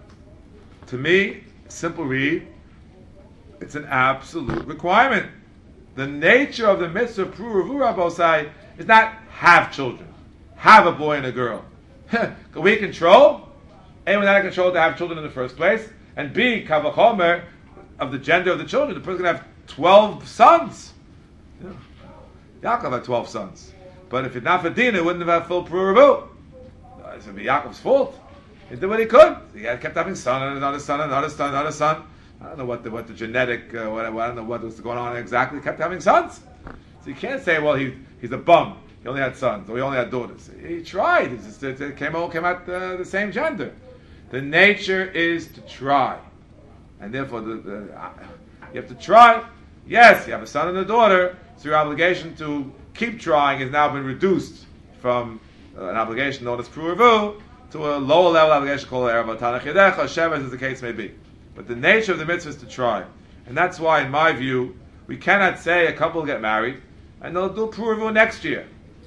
To me, simple read, it's an absolute requirement. The nature of the mitzvah of Pruruvu Rabosai is not have children, have a boy and a girl. Can we control? A, we're not in control to have children in the first place, and B, Kavachomer, of the gender of the children, the person can have twelve sons. Yeah. Yaakov had twelve sons. But if it's not for Dina, it wouldn't have had full Pruruvu. It's going to be Yaakov's fault. He did what he could. He had kept having son and another son, another son, another son. I don't know what the, what the genetic, uh, what, I don't know what was going on exactly. He kept having sons. So you can't say, well, he he's a bum. He only had sons, or he only had daughters. He tried. It, just, it came all came out uh, the same gender. The nature is to try. And therefore, the, the, uh, you have to try. Yes, you have a son and a daughter, so your obligation to keep trying has now been reduced from uh, an obligation known as Pruruvu to a lower level obligation called Erev Tanach Yedecha, Sheves, as the case may be. But the nature of the mitzvah is to try. And that's why, in my view, we cannot say a couple will get married and they'll do Pruruvu next year.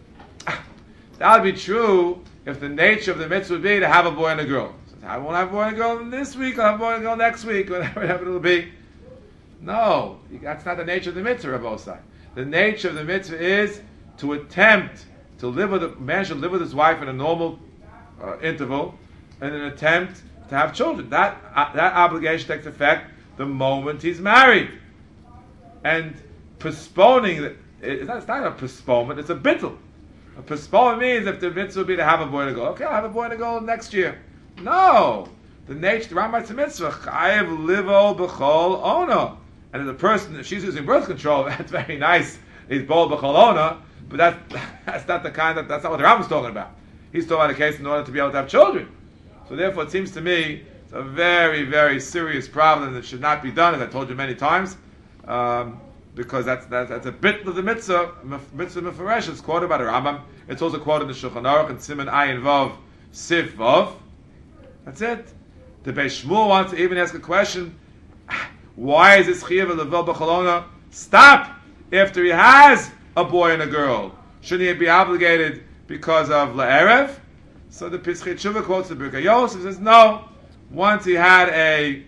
That would be true if the nature of the mitzvah would be to have a boy and a girl. I won't have a boy and a girl this week, I'll have a boy and a girl next week, whatever, whatever it'll be. No, that's not the nature of the mitzvah, Rabbi Osai. The nature of the mitzvah is to attempt to live with a man should live with his wife in a normal uh, interval, in an attempt to have children. That uh, that obligation takes effect the moment he's married. And postponing, it, it's, not, it's not a postponement, it's a bittul. A postponement means if the mitzvah would be to have a boy and a girl, okay, I'll have a boy and a girl next year. No, the nature, the Rambam mitzvah, chayev livo b'chol ona. And if the person, if she's using birth control, that's very nice. He's bol b'chol ona, but that's that's not the kind of that's not what the Rambam's talking about. He's talking about a case in order to be able to have children. So therefore, it seems to me it's a very, very serious problem that should not be done, as I told you many times, um, because that's, that's that's a bit of the mitzvah, mitzvah mefaresh. It's quoted by the Rambam. It's also quoted in the Shulchan Aruch and Siman Ayin Vav Sif Vav. That's it. The Beis Shmuel wants to even ask a question. Why is this Chiyav Level B'Cholona? Stop! After he has a boy and a girl, shouldn't he be obligated because of La'erev? So the Pischei Tshuva quotes the Birkei Yosef, says no. Once he had a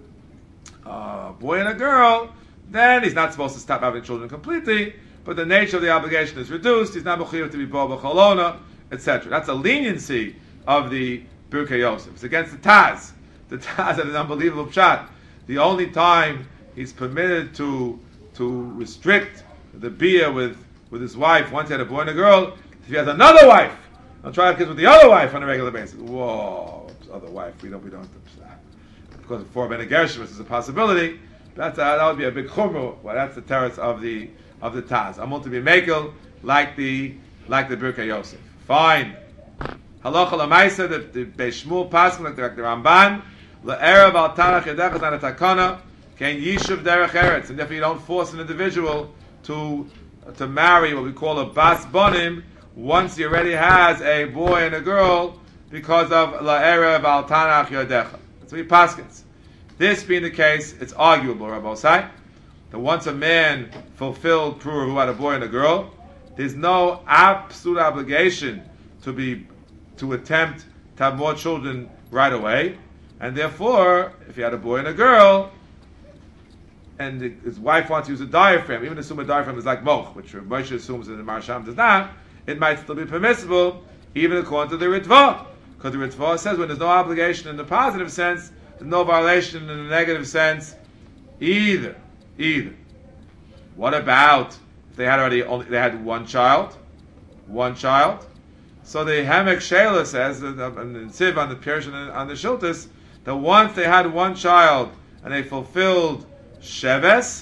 uh, boy and a girl, then he's not supposed to stop having children completely, but the nature of the obligation is reduced. He's not B'Chiyav to be Bo B'Cholona, et cetera. That's a leniency of the Birkei Yosef. It's against the Taz. The Taz had an unbelievable pshat. The only time he's permitted to to restrict the bia with, with his wife once he had a boy and a girl, if he has another wife, I'll try to have kids with the other wife on a regular basis. Whoa, other wife, we don't we don't because for Ben Gershom is a possibility. That's uh, that would be a big chumrah. Well, that's the terrace of the of the Taz. I'm going to be makel like the like the Birkei Yosef. Fine. Halacha l'maisa, the, the Beis Shmuel pasuk like the, like the Ramban, le'erev al tanach yedech is not a takana, kein yishuv derech eretz, and therefore you don't force an individual to to marry what we call a bas bonim once he already has a boy and a girl because of le'erev al tanach yedech. That's what he paskins. This being the case, it's arguable, Rabbi Osai, that once a man fulfilled prur who had a boy and a girl, there's no absolute obligation to be to attempt to have more children right away, and therefore, if he had a boy and a girl, and the, his wife wants to use a diaphragm, even assume a diaphragm is like moch, which Moshe assumes and the Marsham does not, it might still be permissible, even according to the Ritva, because the Ritva says when there's no obligation in the positive sense, there's no violation in the negative sense either. Either. What about if they had already only they had one child, one child, So the Hamek Shela says, and the Tziv on the Persian and on the Shiltis, that once they had one child and they fulfilled Sheves,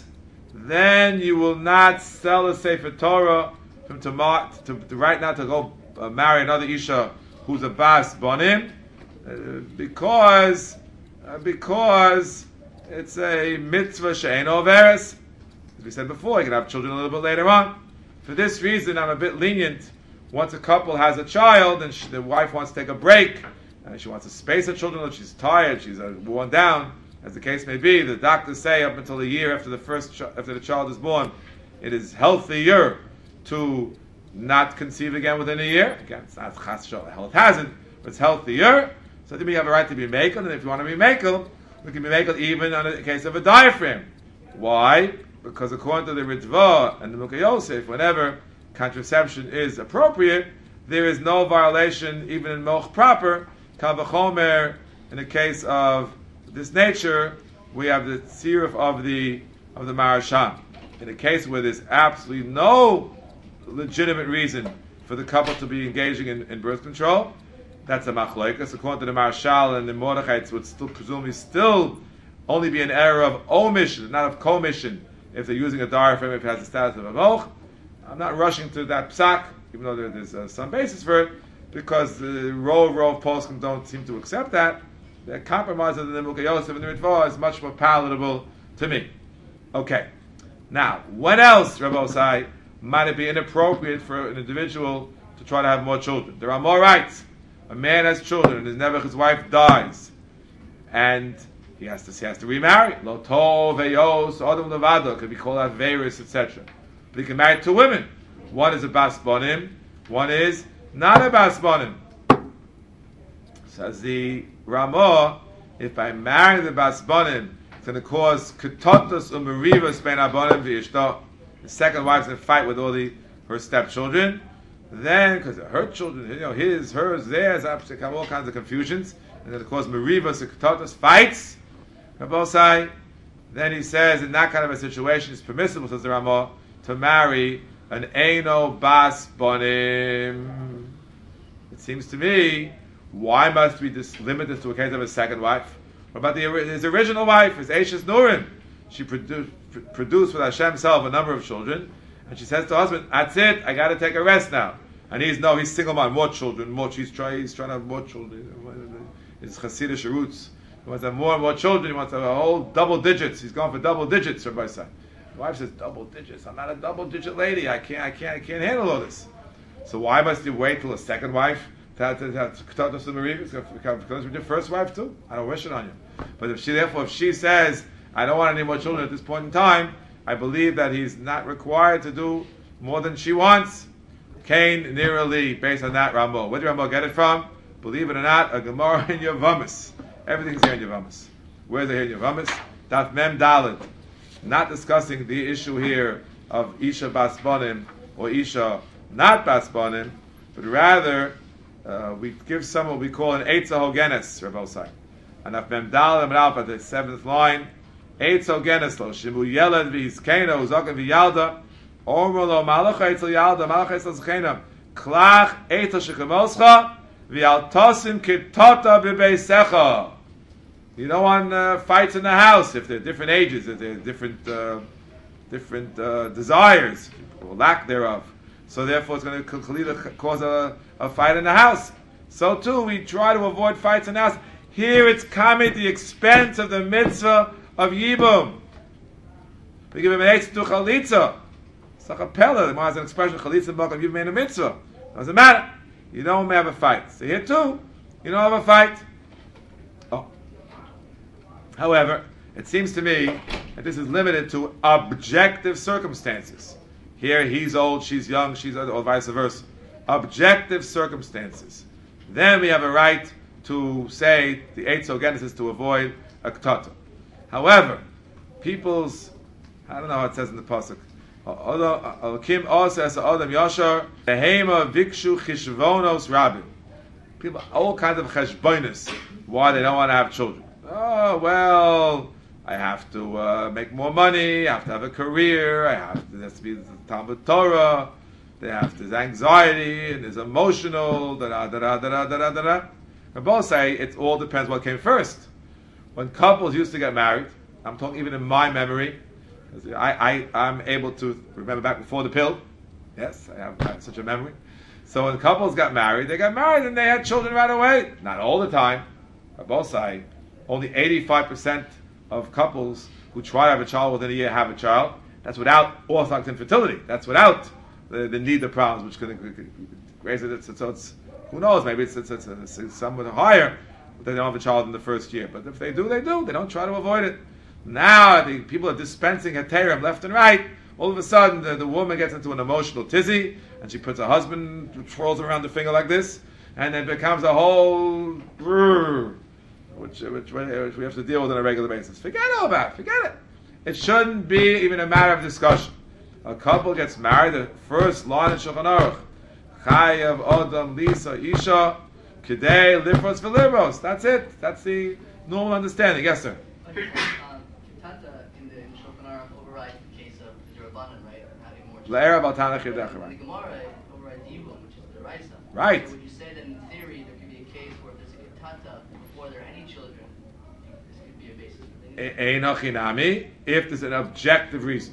then you will not sell a Sefer Torah from to, to, to right now to go uh, marry another Isha who's a Bas Bonim, uh, because uh, because it's a mitzvah she'ein overes. As we said before, you can have children a little bit later on. For this reason, I'm a bit lenient. Once a couple has a child and she, the wife wants to take a break, and she wants to space her children, if she's tired, she's uh, worn down, as the case may be, the doctors say up until a year after the first ch- after the child is born, it is healthier to not conceive again within a year. Again, it's not chas shel health hazard, but it's healthier. So then we have a right to be makel, and if you want to be makel, we can be makel even on the case of a diaphragm. Why? Because according to the Ritva and the Milkei Yosef, whenever contraception is appropriate, there is no violation even in Moch proper. Kal v'chomer, in the case of this nature, we have the tziruf of the of the Marasham. In a case where there's absolutely no legitimate reason for the couple to be engaging in, in birth control, that's a machloikas. According to the Marshal and the Mordechai, it would still presumably still only be an error of omission, not of commission, if they're using a diaphragm, if it has the status of a moch. I'm not rushing to that psak, even though there, there's uh, some basis for it, because the row row of poskim don't seem to accept that. The compromise of the Milkei Yosef and the Ritva is much more palatable to me. Okay. Now, what else, Rabbi Osai, might it be inappropriate for an individual to try to have more children? There are more rights. A man has children, and his never his wife dies, and he has to he has to remarry. Lo tov veyos adam levado could be called out veris, et cetera. But he can marry two women. One is a bas bonim, one is not a bas bonim. Says the Ramah, if I marry the bas bonim, it's going to cause ketotos umerivas ben abonim v'ishto. The second wife's going to fight with all the her stepchildren. Then, because her children, you know, his, hers, theirs, have all kinds of confusions, and then of course merivas and ketotos fights. Rabosai, then he says in that kind of a situation, it's permissible, says the Ramah, to marry an eino bas bonim. It seems to me, why must we just limit this to a case of a second wife? What about the, his original wife, his Eishes Nurim? She produced, produced with Hashem's help a number of children, and she says to her husband, that's it, I got to take a rest now. And he's, no, he's single man, more children, more, he's trying, he's trying to have more children. His Hasidic roots. He wants to have more and more children, he wants to have a whole double digits, he's going for double digits, Rabbi Say. The wife says, double digits, I'm not a double digit lady, I can't, I can't, I can't handle all this. So why must you wait till a second wife to have to have Ketatos the Mariv? It's going to be your first wife too. I don't wish it on you. But if she, therefore, if she says, I don't want any more children at this point in time, I believe that he's not required to do more than she wants. Cain, Nirali, based on that Rambo. Where did Rambo get it from? Believe it or not, a Gemara in Yavamis. Everything's here in Yavamis. Where's it here in Yavamis? Daf Mem Dalet. Not discussing the issue here of Isha Bas Bonim or Isha not Bas Bonim, but rather uh, we give some what we call an Eitza Hogenes, Rabbi Osai. And Daf Mem Dalet Alpha, the seventh line, Eitza Hogenes lo Shimu Yeled v'Hiskena Uzaken v'Yalda Omer lo Malach Eitza Yalda Malach Eitza Zechena Klach Eitza Shechemoscha v'Al Tosim Kitota B'Beisecha. You don't want uh, fights in the house if they're different ages, if they're different, uh, different uh, desires or lack thereof. So therefore, it's going to cause a, a fight in the house. So too, we try to avoid fights in the house. Here, it's coming at the expense of the mitzvah of yibum. We give him an eitz to chalitza. It's like a pella. The Gemara has an expression: chalitza b'makam yibum in a mitzvah. Doesn't matter. You don't have a fight. So here too, you don't have a fight. However, it seems to me that this is limited to objective circumstances. Here, he's old, she's young, she's old, or vice versa. Objective circumstances. Then we have a right to say the Eitz Hogenes is to avoid a Ktata. However, people's, I don't know how it says in the Pasuk, Kim Oses Adam Yashar, Tehema Vikshu Chishvonos Rabin. People, all kinds of cheshbonos, why they don't want to have children. Oh, well, I have to uh, make more money, I have to have a career, I have to, there has to be the Talmud Torah, They have there's anxiety and there's emotional. Da da da da da da da da da. And both say it all depends what came first. When couples used to get married, I'm talking even in my memory, I, I I'm able to remember back before the pill. Yes, I have, I have such a memory. So when couples got married, they got married and they had children right away. Not all the time. Both say only eighty-five percent of couples who try to have a child within a year have a child. That's without orthodox infertility. That's without the, the need of problems, which could raise it. So, so it's, who knows, maybe it's, it's, it's, it's, it's somewhat higher, but they don't have a child in the first year. But if they do, they do. They don't try to avoid it. Now the people are dispensing heterim left and right. All of a sudden, the, the woman gets into an emotional tizzy, and she puts her husband, twirls around the finger like this, and it becomes a whole brrr, which, which, which we have to deal with on a regular basis. Forget all about it. Forget it. It shouldn't be even a matter of discussion. A couple gets married, the first line in Shulchan Aruch, Chayav Odom Lisa Isha Kidei Lifros Velibros. That's it. That's the normal understanding. Yes, sir. Um, Tata in the Shulchan Aruch overrides the case of the Rabbanan, right? Or having more children. La'era Baltanach Yedech, The right? Gemara overrides the Yibum, which is the Raisa. Right. So would you say that in theory there could be a case where if there's a Tata before there are any children, this could be a basis for thinking? Einochinami, if there's an objective reason.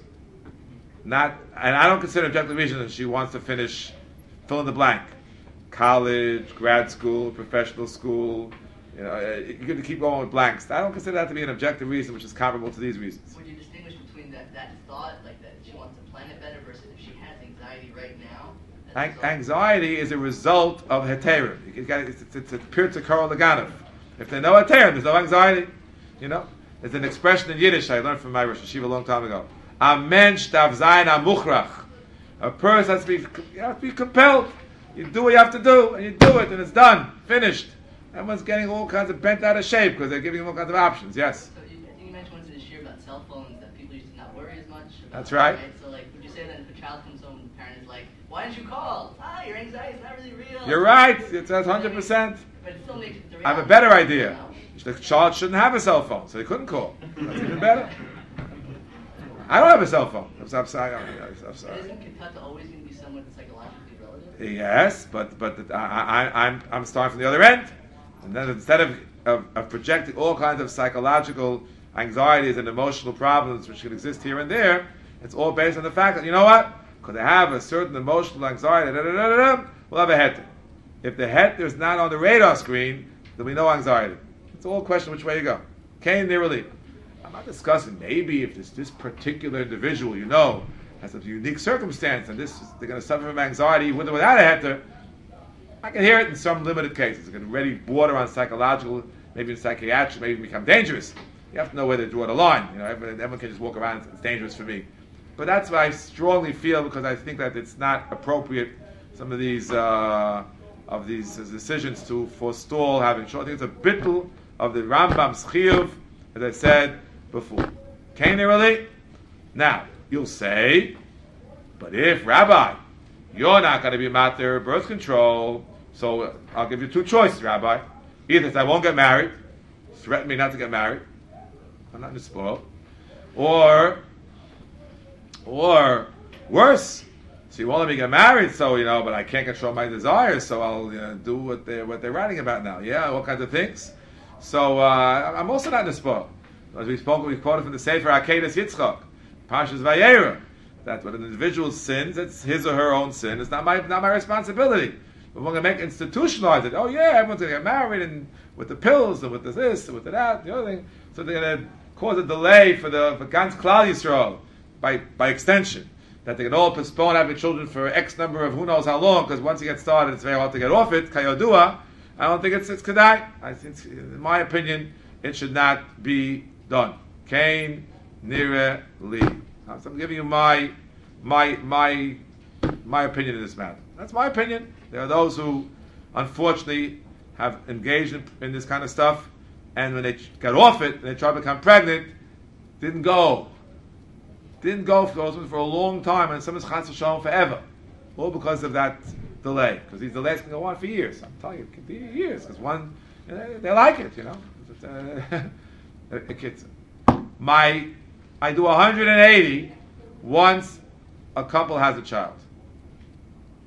Not, and I don't consider objective reason that she wants to finish, fill in the blank. College, grad school, professional school, you know, you're going to keep going with blanks. I don't consider that to be an objective reason which is comparable to these reasons. Would you distinguish between that, that thought, like that she wants to plan it better, versus if she has anxiety right now? An- anxiety is a result of heterim. You got it's, it's, it's a pirta karo laganov. If they know heterim, there's no anxiety. You know, there's an expression in Yiddish I learned from my Rosh Hashiva a long time ago. A mensch darf sein a muchrach. A person has to be, you have to be compelled. You do what you have to do, and you do it, and it's done, finished. Everyone's getting all kinds of bent out of shape because they're giving them all kinds of options. Yes. So you, I think you mentioned once in this year about cell phones that people used to not worry as much about. That's right. right. So like, would you say that if a child comes home, the parent is like, "Why didn't you call? Ah, your anxiety is not really real." You're right. It's that's one hundred percent. But it still makes it the I reality. have a better idea. The child shouldn't have a cell phone, so they couldn't call. That's even better. I don't have a cell phone. I'm, I'm sorry. I'm, I'm sorry. Isn't Ketata always going to be somewhat psychologically relative? Yes, but but I, I, I'm I'm starting from the other end, and then instead of, of of projecting all kinds of psychological anxieties and emotional problems which can exist here and there, it's all based on the fact that, you know what? Because I have a certain emotional anxiety, da, da, da, da, da, we'll have a heter. If the heter is not on the radar screen, there'll be no anxiety. It's all a question which way you go. Cain nearly. I'm not discussing maybe if this this particular individual, you know, has a unique circumstance and this they're going to suffer from anxiety with or without a heter. I can hear it in some limited cases. It's going to really border on psychological, maybe in psychiatric, maybe become dangerous. You have to know where to draw the line. You know, everyone, everyone can just walk around. It's dangerous for me. But that's what I strongly feel, because I think that it's not appropriate. Some of these uh, of these decisions to forestall having children. I think it's a bittul of the Rambam's chiyuv, as I said before. Can they really? Now you'll say, but if Rabbi, you're not going to be matter birth control, so I'll give you two choices, Rabbi. Either if I won't get married, threaten me not to get married. I'm not going to spoil. Or, or worse, so you won't let me get married, so you know, but I can't control my desires, so I'll you know, do what they what they're writing about now. Yeah, all kinds of things. So uh, I'm also not in the spoil. As we spoke, we quoted from the Sefer Akedas Yitzchak, Parshas Vayera, that when an individual sins, it's his or her own sin. It's not my not my responsibility. But we're going to make institutionalize it. Oh yeah, everyone's going to get married, and with the pills, and with the this, and with the that, the other thing. So they're going to cause a delay for the for Gans Klal Yisrael by by extension. That they can all postpone having children for X number of who knows how long, because once you get started, it's very hard to get off it. Kayodua. I don't think it's it's kedai. I think, in my opinion, it should not be done. Kain nire li. So I'm giving you my my my my opinion in this matter. That's my opinion. There are those who, unfortunately, have engaged in, in this kind of stuff, and when they got off it and they try to become pregnant, didn't go. Didn't go for those for a long time, and some is chas v'shalom forever, all because of that delay. Because these delays can go on for years. I'm telling you, it can be years. Because one, you know, they like it, you know. Uh, it's, my, I do one hundred eighty once a couple has a child.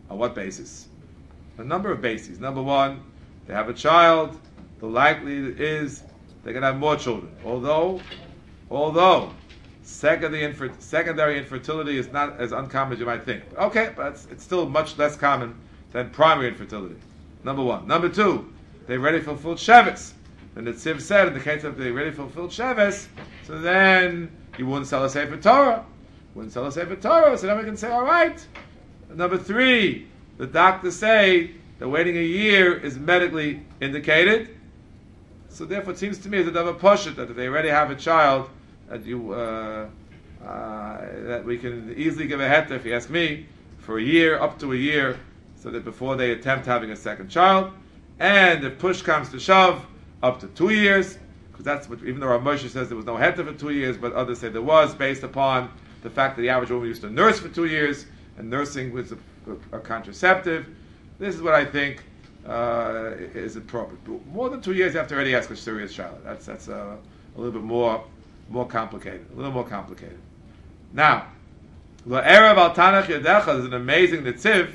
On what basis? A number of bases. Number one, they have a child, the likelihood is they're going to have more children. Although, although secondary, infer- secondary infertility is not as uncommon as you might think. Okay, but it's, it's still much less common than primary infertility. Number one. Number two, they already fulfilled Shevis. And the Tziv said, in the case of they already fulfilled Shevis, so then you wouldn't sell a Sefer Torah. Wouldn't sell a Sefer Torah, so then we can say, all right. Number three, the doctors say that waiting a year is medically indicated. So therefore, it seems to me that a pashut that if they already have a child, that you uh, uh, that we can easily give a heter, if you ask me, for a year, up to a year, so that before they attempt having a second child, and if push comes to shove, up to two years, because that's what, even though our Moshe says there was no heter for two years, but others say there was, based upon the fact that the average woman used to nurse for two years, and nursing was a, a, a contraceptive. This is what I think uh, is appropriate. But more than two years, you have to already ask a serious child. That's that's uh, a little bit more more complicated. A little more complicated. Now, La'erev al Tanach Yedecha is an amazing netziv,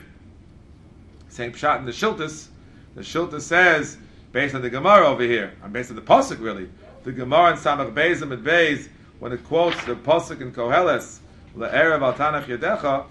saying pshat in the Shiltus. The Shiltus says, based on the Gemara over here, and based on the pasuk really, the Gemara in Samach Beis and Beis, when it quotes the pasuk in Koheles, La'erev al Tanach Yedecha,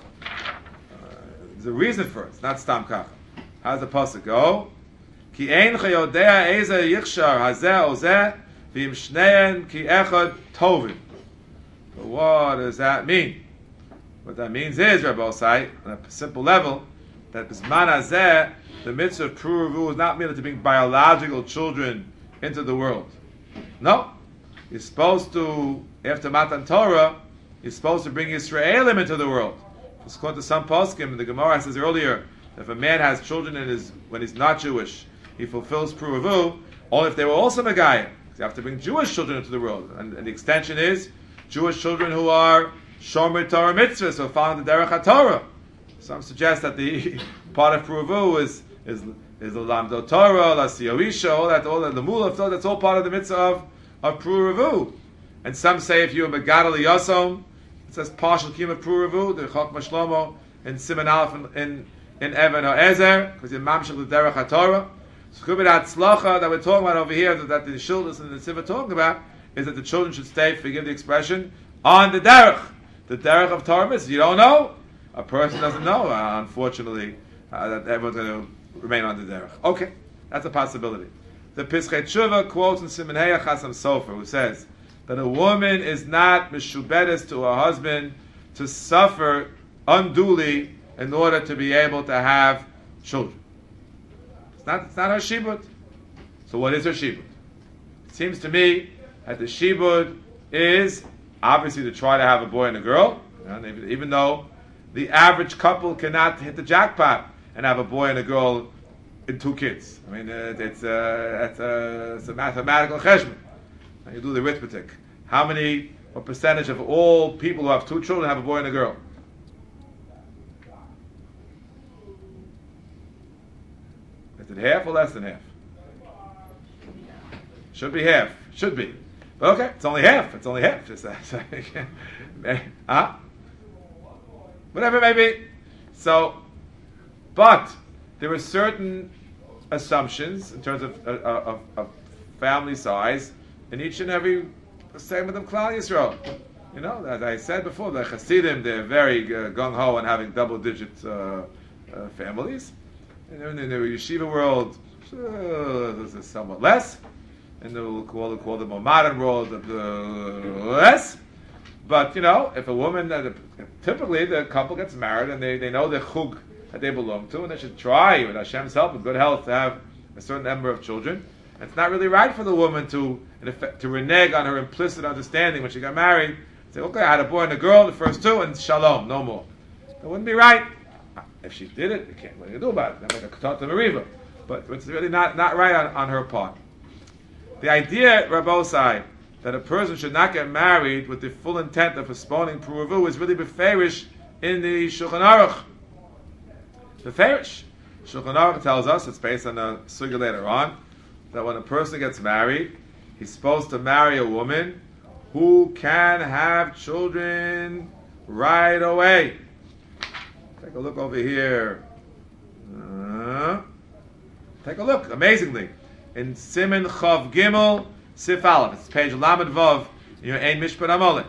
there's a reason for it. It's not stam kacha. How does the pasuk go? Ki ein chayodea eze yichshar hazeh ozeh v'im shneien ki echad tovim. But what does that mean? What that means is, Rabbi Osai, on a simple level, that bisman hazeh, the mitzvah of pruruvu is not merely to bring biological children into the world. No. You're supposed to, after Matan Torah, you're supposed to bring Yisraelim into the world. It's according to some poskim, the Gemara says earlier, if a man has children in his, when he's not Jewish, he fulfills Pruruvu, only if they were also Megayim. You have to bring Jewish children into the world. And, and the extension is, Jewish children who are Shomer Torah Mitzvahs, who are following the Derech HaTorah. Some suggest that the part of Pruruvu is, is, is the Lamdo Torah, La Siyoisha, all that, all that, the Mulav, that's all part of the Mitzvah of, of Pruruvu. And some say if you're Megadol Yosom, it says partial kiyum of Pruruvu, the Chok Mashlomo, in Siman Aleph in, in, in Evan or Ezer, because you're Mamshech the Derech HaTorah. So could be that tzlacha that we're talking about over here, that, that the Shildas and the Tziv are talking about, is that the children should stay, forgive the expression, on the Derech. The Derech of Torah Mitzvah. You don't know? A person doesn't know, uh, unfortunately, uh, that everyone's going to remain on the Derech. Okay, that's a possibility. The Pischei Tshuva quotes in Siman Heya Chasam Sofer, who says, that a woman is not mishubedes to her husband to suffer unduly in order to be able to have children. It's not, it's not her shibud. So what is her shibud? It seems to me that the shibud is obviously to try to have a boy and a girl, you know, even, even though the average couple cannot hit the jackpot and have a boy and a girl and two kids. I mean, uh, it's, uh, it's, uh, it's a mathematical cheshbon. And you do the arithmetic. How many, what percentage of all people who have two children have a boy and a girl? Is it half or less than half? Should be half. Should be. But okay, it's only half. It's only half. Just huh? Whatever it may be. So, but there are certain assumptions in terms of, of, of, of family size in each and every segment of Klal Yisrael. You know, as I said before, the Hasidim, they're very uh, gung-ho on having double-digit uh, uh, families. And in the yeshiva world, uh, this is somewhat less. And we'll call, call the more modern world, uh, less. But, you know, if a woman, uh, typically the couple gets married and they, they know the chug that they belong to, and they should try, with Hashem's help and good health, to have a certain number of children. And it's not really right for the woman to in effect, to renege on her implicit understanding when she got married. Say, okay, I had a boy and a girl, the first two, and shalom, no more. That wouldn't be right. If she did it, you can't, what do you do about it? That make a k'tata mariva. But it's really not, not right on, on her part. The idea, Rabbi Osai, that a person should not get married with the full intent of postponing Puruvu is really beferish in the Shulchan Aruch. Beferish. Shulchan Aruch tells us, it's based on a sugya later on, that when a person gets married, he's supposed to marry a woman who can have children right away. Take a look over here Uh, take a look. Amazingly, in Siman Chav Gimel Sif Aleph, it's page Lamed Vav. Your Ein Mishpat Amalek.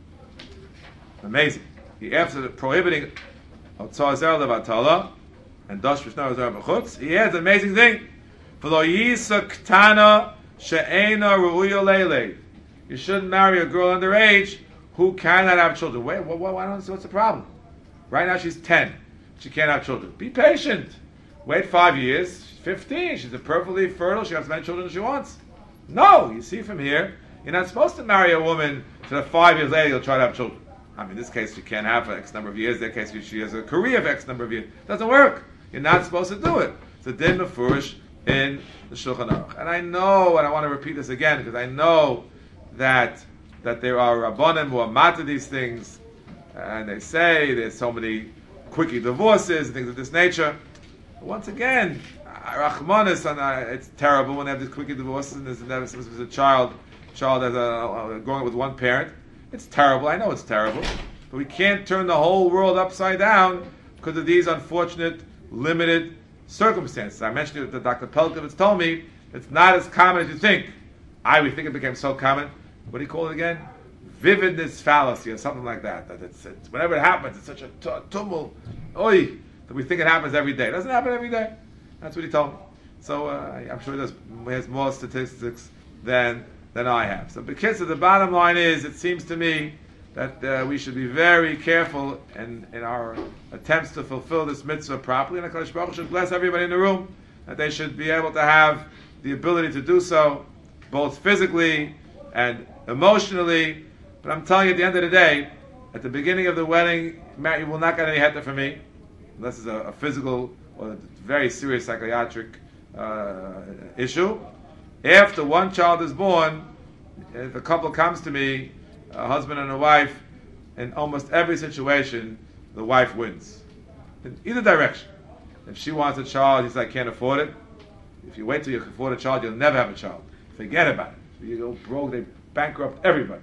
Amazing. He after prohibiting Otzah Zer Levatala and Dash Vishnar Zer B'chutz, he adds an amazing thing. V'lo Yisa Ktana She'ena Ru'uya Leile. You shouldn't marry a girl underage who cannot have children. Wait, what, what, I don't see what's the problem. Right now she's ten. She can't have children. Be patient. Wait five years. She's fifteen. She's a perfectly fertile. She has as many children as she wants. No, you see from here, you're not supposed to marry a woman so that five years later you'll try to have children. I mean, in this case, she can't have for X number of years. In that case, she has a career of X number of years. It doesn't work. You're not supposed to do it. It's a din mefurish in the Shulchan Aruch. And I know, and I want to repeat this again, because I know that that there are Rabbanim who are mad to these things, and they say there's so many quickie divorces and things of this nature. But once again, Rachmanis, and uh, it's terrible when they have these quickie divorces, and there's, there's, there's a child, child has a, a, growing up with one parent. It's terrible. I know it's terrible, but we can't turn the whole world upside down because of these unfortunate, limited circumstances. I mentioned it that Doctor Pelkovitz told me it's not as common as you think. I would think it became so common. What do you call it again? Vividness fallacy or something like that. That it's, it's whenever it happens, it's such a t- tumult, oi, that we think it happens every day. It doesn't happen every day. That's what he told me. So uh, I'm sure there's, he has more statistics than than I have. So because the bottom line is, it seems to me that uh, we should be very careful in, in our attempts to fulfill this mitzvah properly. And HaKadosh Baruch Hu should bless everybody in the room, that they should be able to have the ability to do so, both physically and emotionally. But I'm telling you, at the end of the day, at the beginning of the wedding, Matt, you will not get any heta from me, unless it's a, a physical or a very serious psychiatric uh, issue. After one child is born, if a couple comes to me, a husband and a wife, in almost every situation, the wife wins. In either direction. If she wants a child, he says, I can't afford it. If you wait till you can afford a child, you'll never have a child. Forget about it. You go broke, they bankrupt everybody.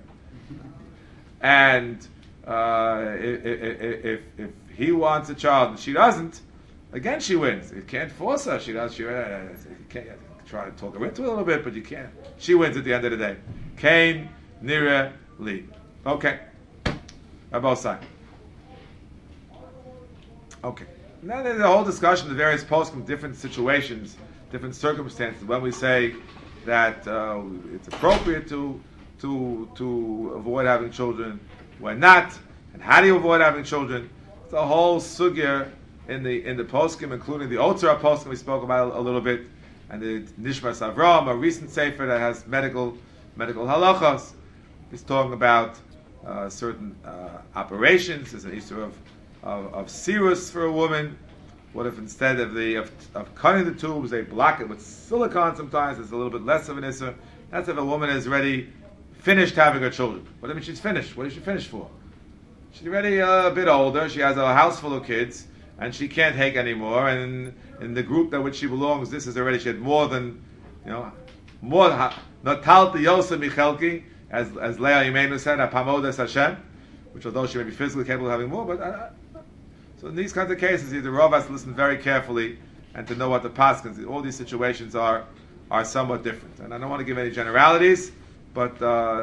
And uh, if, if, if, if he wants a child and she doesn't, again she wins. You can't force her. She does. She, uh, you can't try to talk her into it a little bit, but you can't. She wins at the end of the day. Cain, Nira, Lee. Okay. On both sides. Okay. Now there's a whole discussion of various posts from different situations, different circumstances. When we say that uh, it's appropriate to to to avoid having children, when not, and how do you avoid having children? It's a whole sugya in the in the poskim, including the Otzar poskim we spoke about a, a little bit, and the Nishmas Avram, a recent sefer that has medical medical halachas. He's talking about uh, certain uh, operations. There's an issue of of, of serous for a woman. What if instead of the of, of cutting the tubes, they block it with silicone? Sometimes it's a little bit less of an issue. That's if a woman is ready, finished having her children. What do you mean she's finished? What is she finished for? She's already a bit older. She has a house full of kids, and she can't take anymore. And in the group that which she belongs, this is already, she had more than, you know, more natalti Yosef Michelki, as as Leah Yimenu said, Apamodes Hashem, which although she may be physically capable of having more, but uh, so in these kinds of cases, the Rav has to listen very carefully and to know what the paskins. All these situations are are somewhat different, and I don't want to give any generalities, but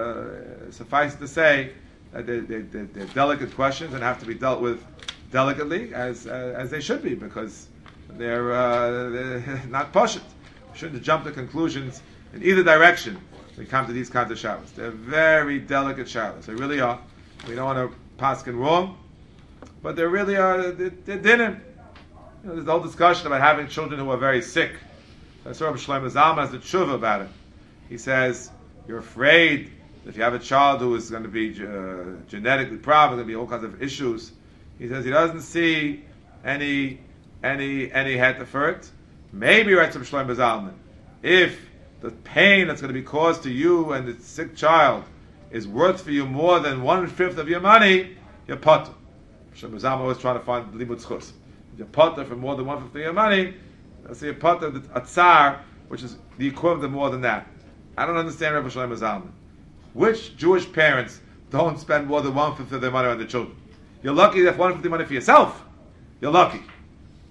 uh, suffice to say that they, they, they, they're delicate questions and have to be dealt with delicately, as uh, as they should be, because they're, uh, they're not pashut. We shouldn't jump to conclusions in either direction when we come to these kinds of showers. They're very delicate showers. They really are. We don't want to paskin wrong, but they really are. They're, they're dinner. You know, there's the whole discussion about having children who are very sick. So Rabbi Shlomo Zalman has the tshuva about it. He says, you're afraid if you have a child who is going to be uh, genetically problem, going to be all kinds of issues. He says he doesn't see any any any heter for it. Maybe, writes Rabbi Shlomo Zalman, if the pain that's going to be caused to you and the sick child is worth for you more than one fifth of your money, you're potter. Shlomo Zalman was trying to find limud zchus. If you're potter for more than one fifth of your money, let's say a potter of a tsar, which is the equivalent of more than that. I don't understand Rabbi Shlomo Zalman. Which Jewish parents don't spend more than one-fifth of their money on their children? You're lucky to have one-fifth of your money for yourself. You're lucky.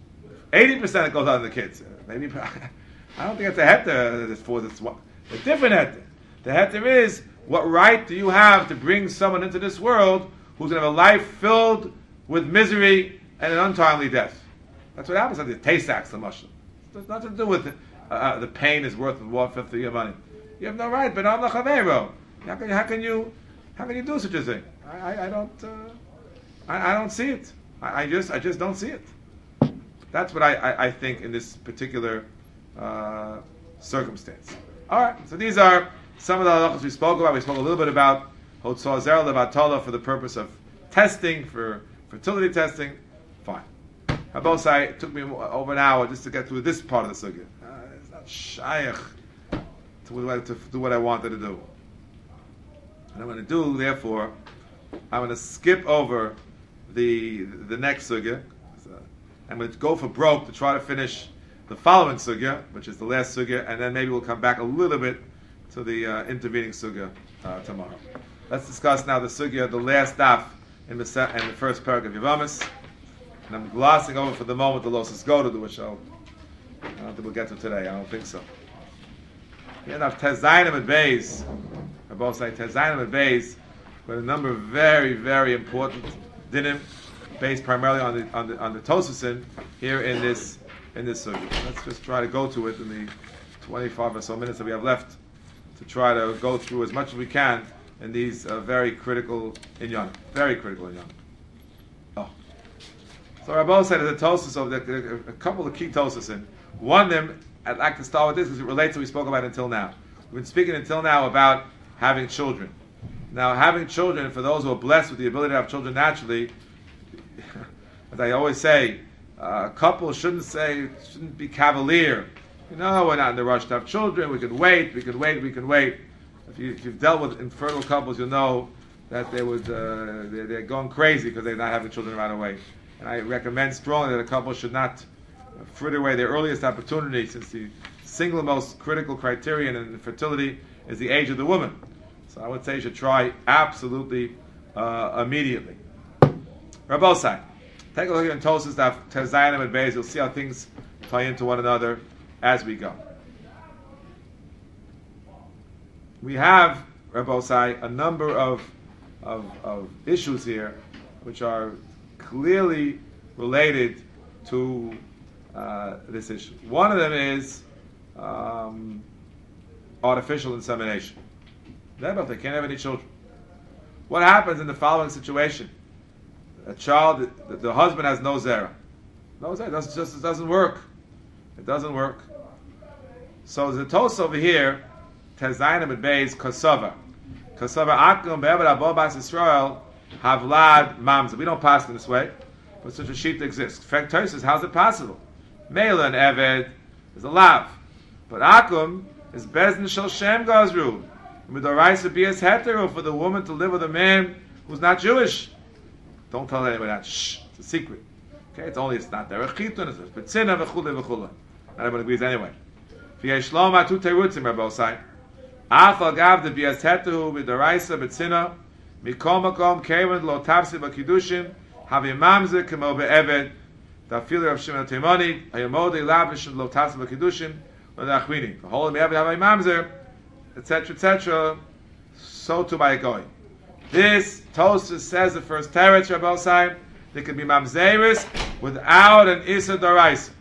eighty percent it goes out on the kids. Maybe I don't think it's a heter that's for this one. A different heter. The heter is, what right do you have to bring someone into this world who's going to have a life filled with misery and an untimely death? That's what happens at the Taysaks, the Muslim. It has nothing to do with uh, the pain is worth one fifth of your money. You have no right, but I'm How can how can you how can you do such a thing? I, I, I don't uh, I, I don't see it. I, I just I just don't see it. That's what I, I, I think in this particular uh, circumstance. All right, so these are some of the halachas we spoke about. We spoke a little bit about Hotzah Zer Levatala for the purpose of testing, for fertility testing. Fine. Habosai, it took me over an hour just to get through this part of the sugya. Uh, it's not shaykh to, to do what I wanted to do. And I'm going to do, therefore, I'm going to skip over the the next sugya. So I'm going to go for broke to try to finish the following sugya, which is the last sugya, and then maybe we'll come back a little bit to the uh, intervening sugya uh, tomorrow. Let's discuss now the sugya, the last daf in the, se- in the first parak of Yavamis. And I'm glossing over for the moment the Losas Goda, which I'll, I don't think we'll get to today. I don't think so. We end up Tezayim at Beis. I both say Tezayim at Beis, with a number of very, very important dinim, based primarily on the on the on the Tosusin here in this in this sugya. Let's just try to go to it in the twenty-five or so minutes that we have left to try to go through as much as we can in these uh, very critical inyan, very critical inyan. Oh, so Rabbi said there's a tosus of the, a couple of key tosusin. One of them I'd like to start with this because it relates to what we spoke about until now. We've been speaking until now about having children. Now, having children, for those who are blessed with the ability to have children naturally, as I always say, uh, couples shouldn't say, shouldn't be cavalier. You know, we're not in the rush to have children, we can wait, we can wait, we can wait. If, you, if you've dealt with infertile couples, you'll know that they would, uh, they're, they're going crazy because they're not having children right away. And I recommend strongly that a couple should not fritter away their earliest opportunity, since the single most critical criterion in fertility is the age of the woman. So I would say you should try absolutely uh, immediately. Rabosai, take a look at Tosas Daf Tezayin and Beis. You'll see how things tie into one another as we go. We have, Rabosai, a number of, of of issues here which are clearly related to uh, this issue. One of them is um, artificial insemination. If they can't have any children. What happens in the following situation? A child, the, the husband has no zera. No zera, it doesn't, just, it doesn't work. It doesn't work. So the tos over here, Tezayim and Beis, Kosova. Kosova akum be'evad abo bas Yisrael, havlad mamza. We don't pass in this way, but such a sheet exists. Frank says, how's it possible? Mela and Eved is a lav. But akum is bezin shel shem gazru. With the rice of bias hetero for the woman to live with a man who's not Jewish. Don't tell anybody that. Shh, it's a secret. Okay, it's only it's not there. Chitun is but tzina v'chule v'chule. Not everyone agrees anyway. V'yesh lo ma tu terutzim rabosai. Afal gav the bias hetero with the rice of tzina mikom makom kevin lo tavsi b'kiddushin havi mamzer kemo be'eved da'filu of Shimon Teimoni hayamodei lavish lo tavsi b'kiddushin lo da'achvini. The whole of be'eved havi mamzer, etc, et cetera. So too by a goy. This Tosfos says the first teretz Rabbi Osai, there could be mamzeris without an issa d'oraisa.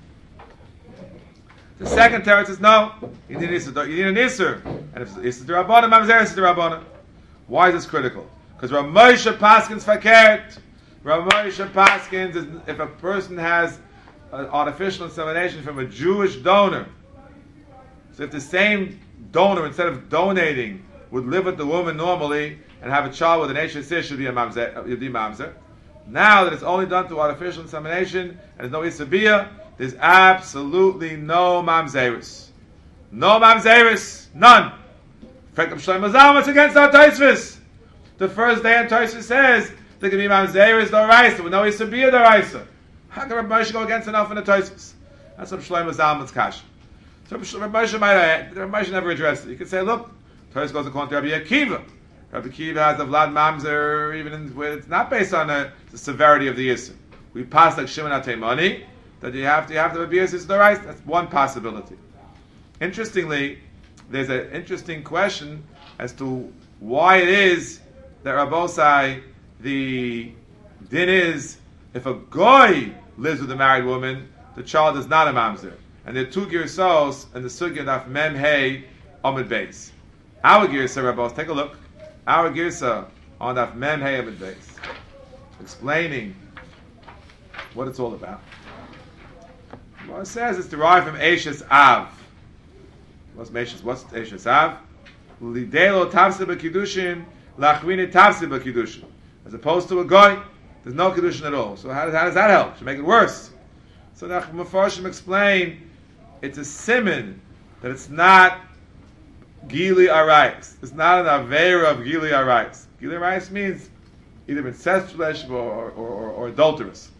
The second teretz is no, you need an issa. You need an issa, and if it's issa d'rabbanan, mamzeris is d'rabbanan. Why is this critical? Because Rav Moshe Paskins fakert. Rav Moshe Paskins is if a person has an artificial insemination from a Jewish donor. So if the same donor, instead of donating, would live with the woman normally and have a child with an H S I, should be a mamzer. Now that it's only done through artificial insemination and there's no isabiyah, there's absolutely no mamzeris. No mamzeris. None. Fekam Shlomo Zalman, it's against our Tosfos. The first day in Tosfos says there can be mamzeris d'oraisa with no isabiyah d'oraisa. How can Rabbi Moshe go against enough in the Tosfos? That's what Shlomo Zalman's kash. So Rabbi Moshe might have, Rabbi Moshe never addressed it. You could say, look, Torah goes according to Rabbi Akiva. Rabbi Akiva has the Vlad Mamzer, even in, where it's not based on the, the severity of the Yisr. We pass like Shimon HaTeimoni, that you have to you have to be a sister rice. That's one possibility. Interestingly, there's an interesting question as to why it is that Rabbosai, the din is if a goy lives with a married woman, the child is not a mamzer. And there are two girsos and the sugya daf mem hey amid beis. Our girsa, Rabbos, take a look. Our girsa on daf mem hey amid beis, explaining what it's all about. Well, it says it's derived from Eishes Av. What's Eishes? What's Eishes Av? Lidelo tavse b'kiddushin, lachvini tavse b'kiddushin. As opposed to a goy, there's no kiddushin at all. So how does, how does that help? Should make it worse. So the Mefarshim explain it's a siman that it's not gili arayis. It's not an avera of gili arayis. Gili arayis means either incestual relationship or, or, or, or adulterous.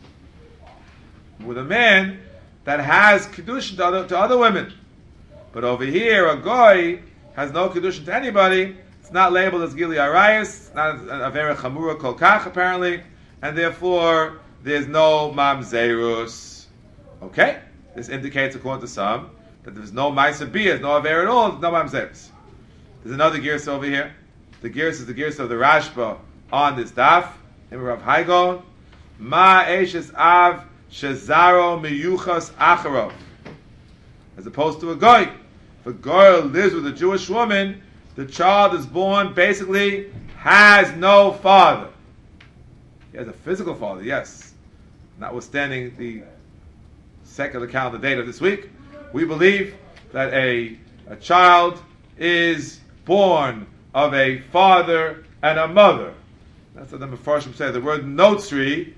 With a man that has kiddushin to other, to other women. But over here, a goy has no kiddushin to anybody. It's not labeled as gili arayis. It's not an avera chamura kol kach, apparently. And therefore, there's no mamzerus. Okay? This indicates, according to some, that there's no ma'aser biyah, no avera at all, no mamzerus. There's another girsa over here. The girsa is the girsa of the Rashba on this daf. In Rav Haigon. Ma eshes av shezaro miyuchas acharov. As opposed to a goy. If a girl lives with a Jewish woman, the child is born, basically, has no father. He has a physical father, yes. Notwithstanding the secular calendar date of this week, we believe that a, a child is born of a father and a mother. That's what the Mefarshim say. The word notzri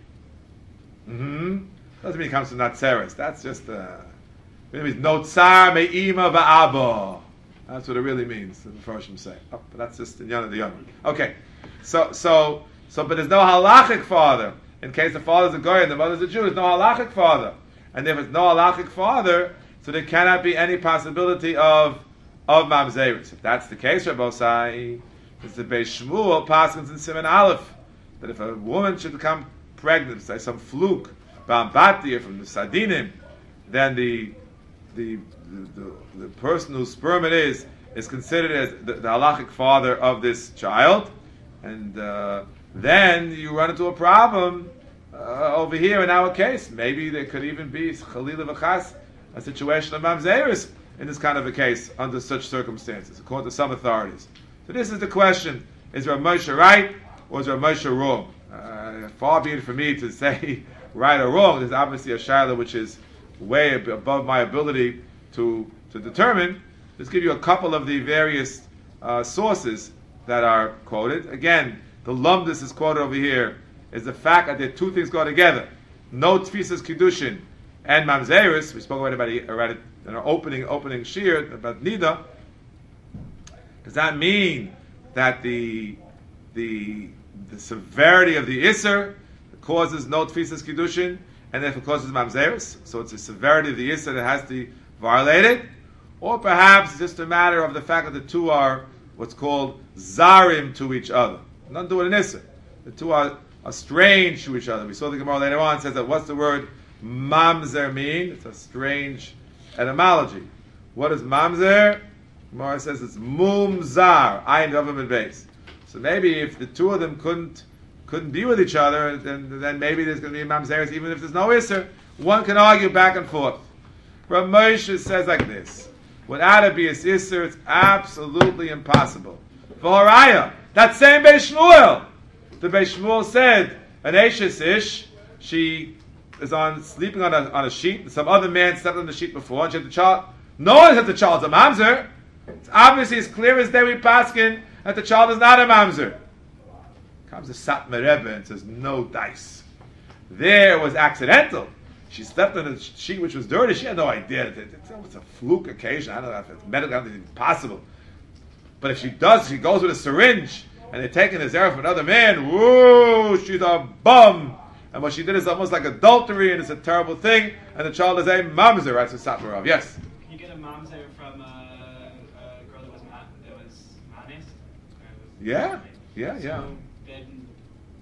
mm-hmm, doesn't mean it comes from Natzeres. That's just uh, it means notzar me'ima va'abo. That's what it really means, the Mefarshim say. Oh, but that's just the yon of the yon. Okay, so so so, but there's no halachic father. In case the father's a goy and the mother's a Jew, there's no halachic father. And if it's no halachic father, so there cannot be any possibility of of mamzerus. If that's the case, Rabbosai, it's the Beis Shmuel paskins in Siman Aleph that if a woman should become pregnant, say some fluke, bambati from the Sadinim, then the the the, the the person whose sperm it is is considered as the, the halachic father of this child, and uh, then you run into a problem uh, over here in our case. Maybe there could even be chalila v'chas, a situation of mamzerus in this kind of a case under such circumstances, according to some authorities. So this is the question: is Rav Moshe right or is Rav Moshe wrong? Uh, far be it for me to say right or wrong. There's obviously a shaila which is way above my ability to to determine. Let's give you a couple of the various uh, sources that are quoted. Again, the lumdus is quoted over here is the fact that the two things go together. No tfisas kiddushin and mamzerus. We spoke about it about it in our opening opening shir about nida. Does that mean that the the the severity of the iser causes no tfisas kiddushin and therefore causes mamzerus? So it's the severity of the iser that has to be violated, or perhaps it's just a matter of the fact that the two are what's called zarim to each other. Nothing to do with an iser. The two are, are strange to each other. We saw the Gemara later on says that what's the word mamzer mean? It's a strange etymology. What is mamzer? Gemara says it's mumzar, ayin government base. So maybe if the two of them couldn't couldn't be with each other, then then maybe there's going to be a mamzeres even if there's no iser. One can argue back and forth. Rav Moshe says like this: without a bias iser, it's absolutely impossible. V'horaya, that same Beis Shmuel, the Beis Shmuel said an eshes ish, she is on sleeping on a on a sheet, and some other man slept on the sheet before, and she had the child. No one said the child's a mamzer. It's obviously as clear as day we paskin that the child is not a mamzer. Comes the Satmar Rebbe and says no dice. There it was accidental. She slept on a sheet which was dirty. She had no idea. It, it, it was a fluke occasion. I don't know if it's medical. I don't think it's possible. But if she does, she goes with a syringe and they're taking this air from another man. Whoa, she's a bum. And what she did is almost like adultery, and it's a terrible thing. And the child is a mamzer. Right? So Satmar Rebbe. Yes. Can you get a mamzer from a, a girl that was ma- that was manis? Yeah. Yeah. Yeah. So then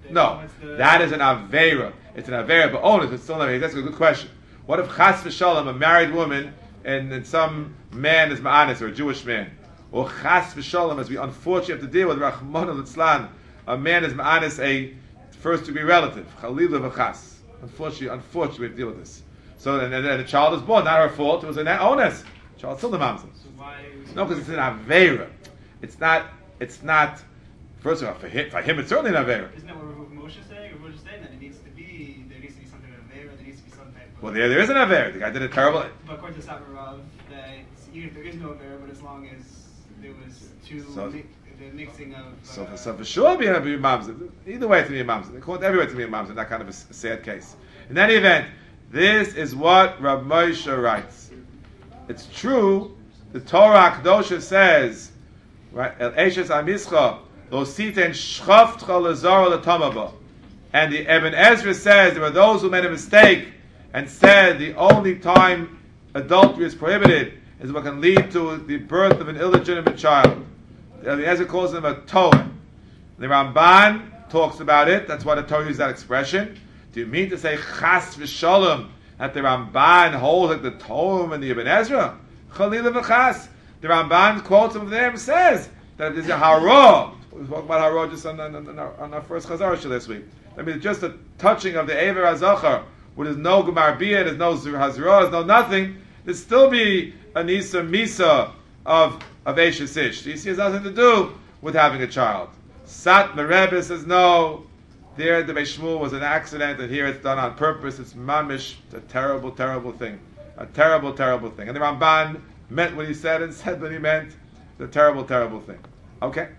They No, know it's the- that is an avera. It's an avera, but only if it's still an avera. That's a good question. What if chas v'shalom, a married woman, and, and some man is ma'anis, or a Jewish man, or chas v'shalom, as we unfortunately have to deal with, Rachmana litzlan, a man is ma'anis, a first degree relative, chalila v'chas. Unfortunately, unfortunately, we have to deal with this. So, and, and, and the child is born, not her fault. It was an onus. Child still the mamzer. So why? No, because it's an avera. It's not. It's not. First of all, for him, for him, it's certainly an avera. Isn't that what Rav Moshe is saying? Rav Moshe is saying that it needs to be, there needs to be something of there, there needs to be some type of... Well, there, there is an avera. The guy did a terrible. But according to Sabar Rav, that even if there is no avera, but as long as there was two, So- mi- the mixing of... So, uh, for, so for sure, being a mamzer. Either way, to be a mamzer. According to everywhere, to be a mamzer. That kind of a, s- sad case. In any event, this is what Rav Moshe writes. It's true. The Torah Kedosha says, right? El Eshes Amischa Lo Siten Shchaftcha Lazara Latamaba. And the Ibn Ezra says there were those who made a mistake and said the only time adultery is prohibited is what can lead to the birth of an illegitimate child. The Ibn Ezra calls them a Torah. The Ramban talks about it. That's why the Torah uses that expression. Do you mean to say Chas v'Shalom that the Ramban holds like the Torah and the Ibn Ezra? Chalila v'Chas. The Ramban quotes over there and says that there's a hara. We spoke about hara just on, on, on, our, on our first Chazar show this week. I mean, just a touching of the Ever HaZachar, where there's no Gemar Bia, there's no Hazara, there's no nothing. There'd still be an Isa Misa of of Eshes Ish. The Isi has nothing to do with having a child. Sat Merebbe says no. There, the Beis Shmuel was an accident, and here it's done on purpose. It's mamish, a terrible, terrible thing. A terrible, terrible thing. And the Ramban meant what he said and said what he meant. It's a terrible, terrible thing. Okay?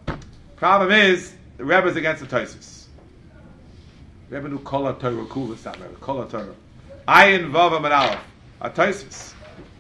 Problem is, the Rebbe is against the Tosfos. Rebbe knew Kol HaTorah, cool is that Rebbe, Kol HaTorah. Ayin Vav Amud Aleph, a Tosfos.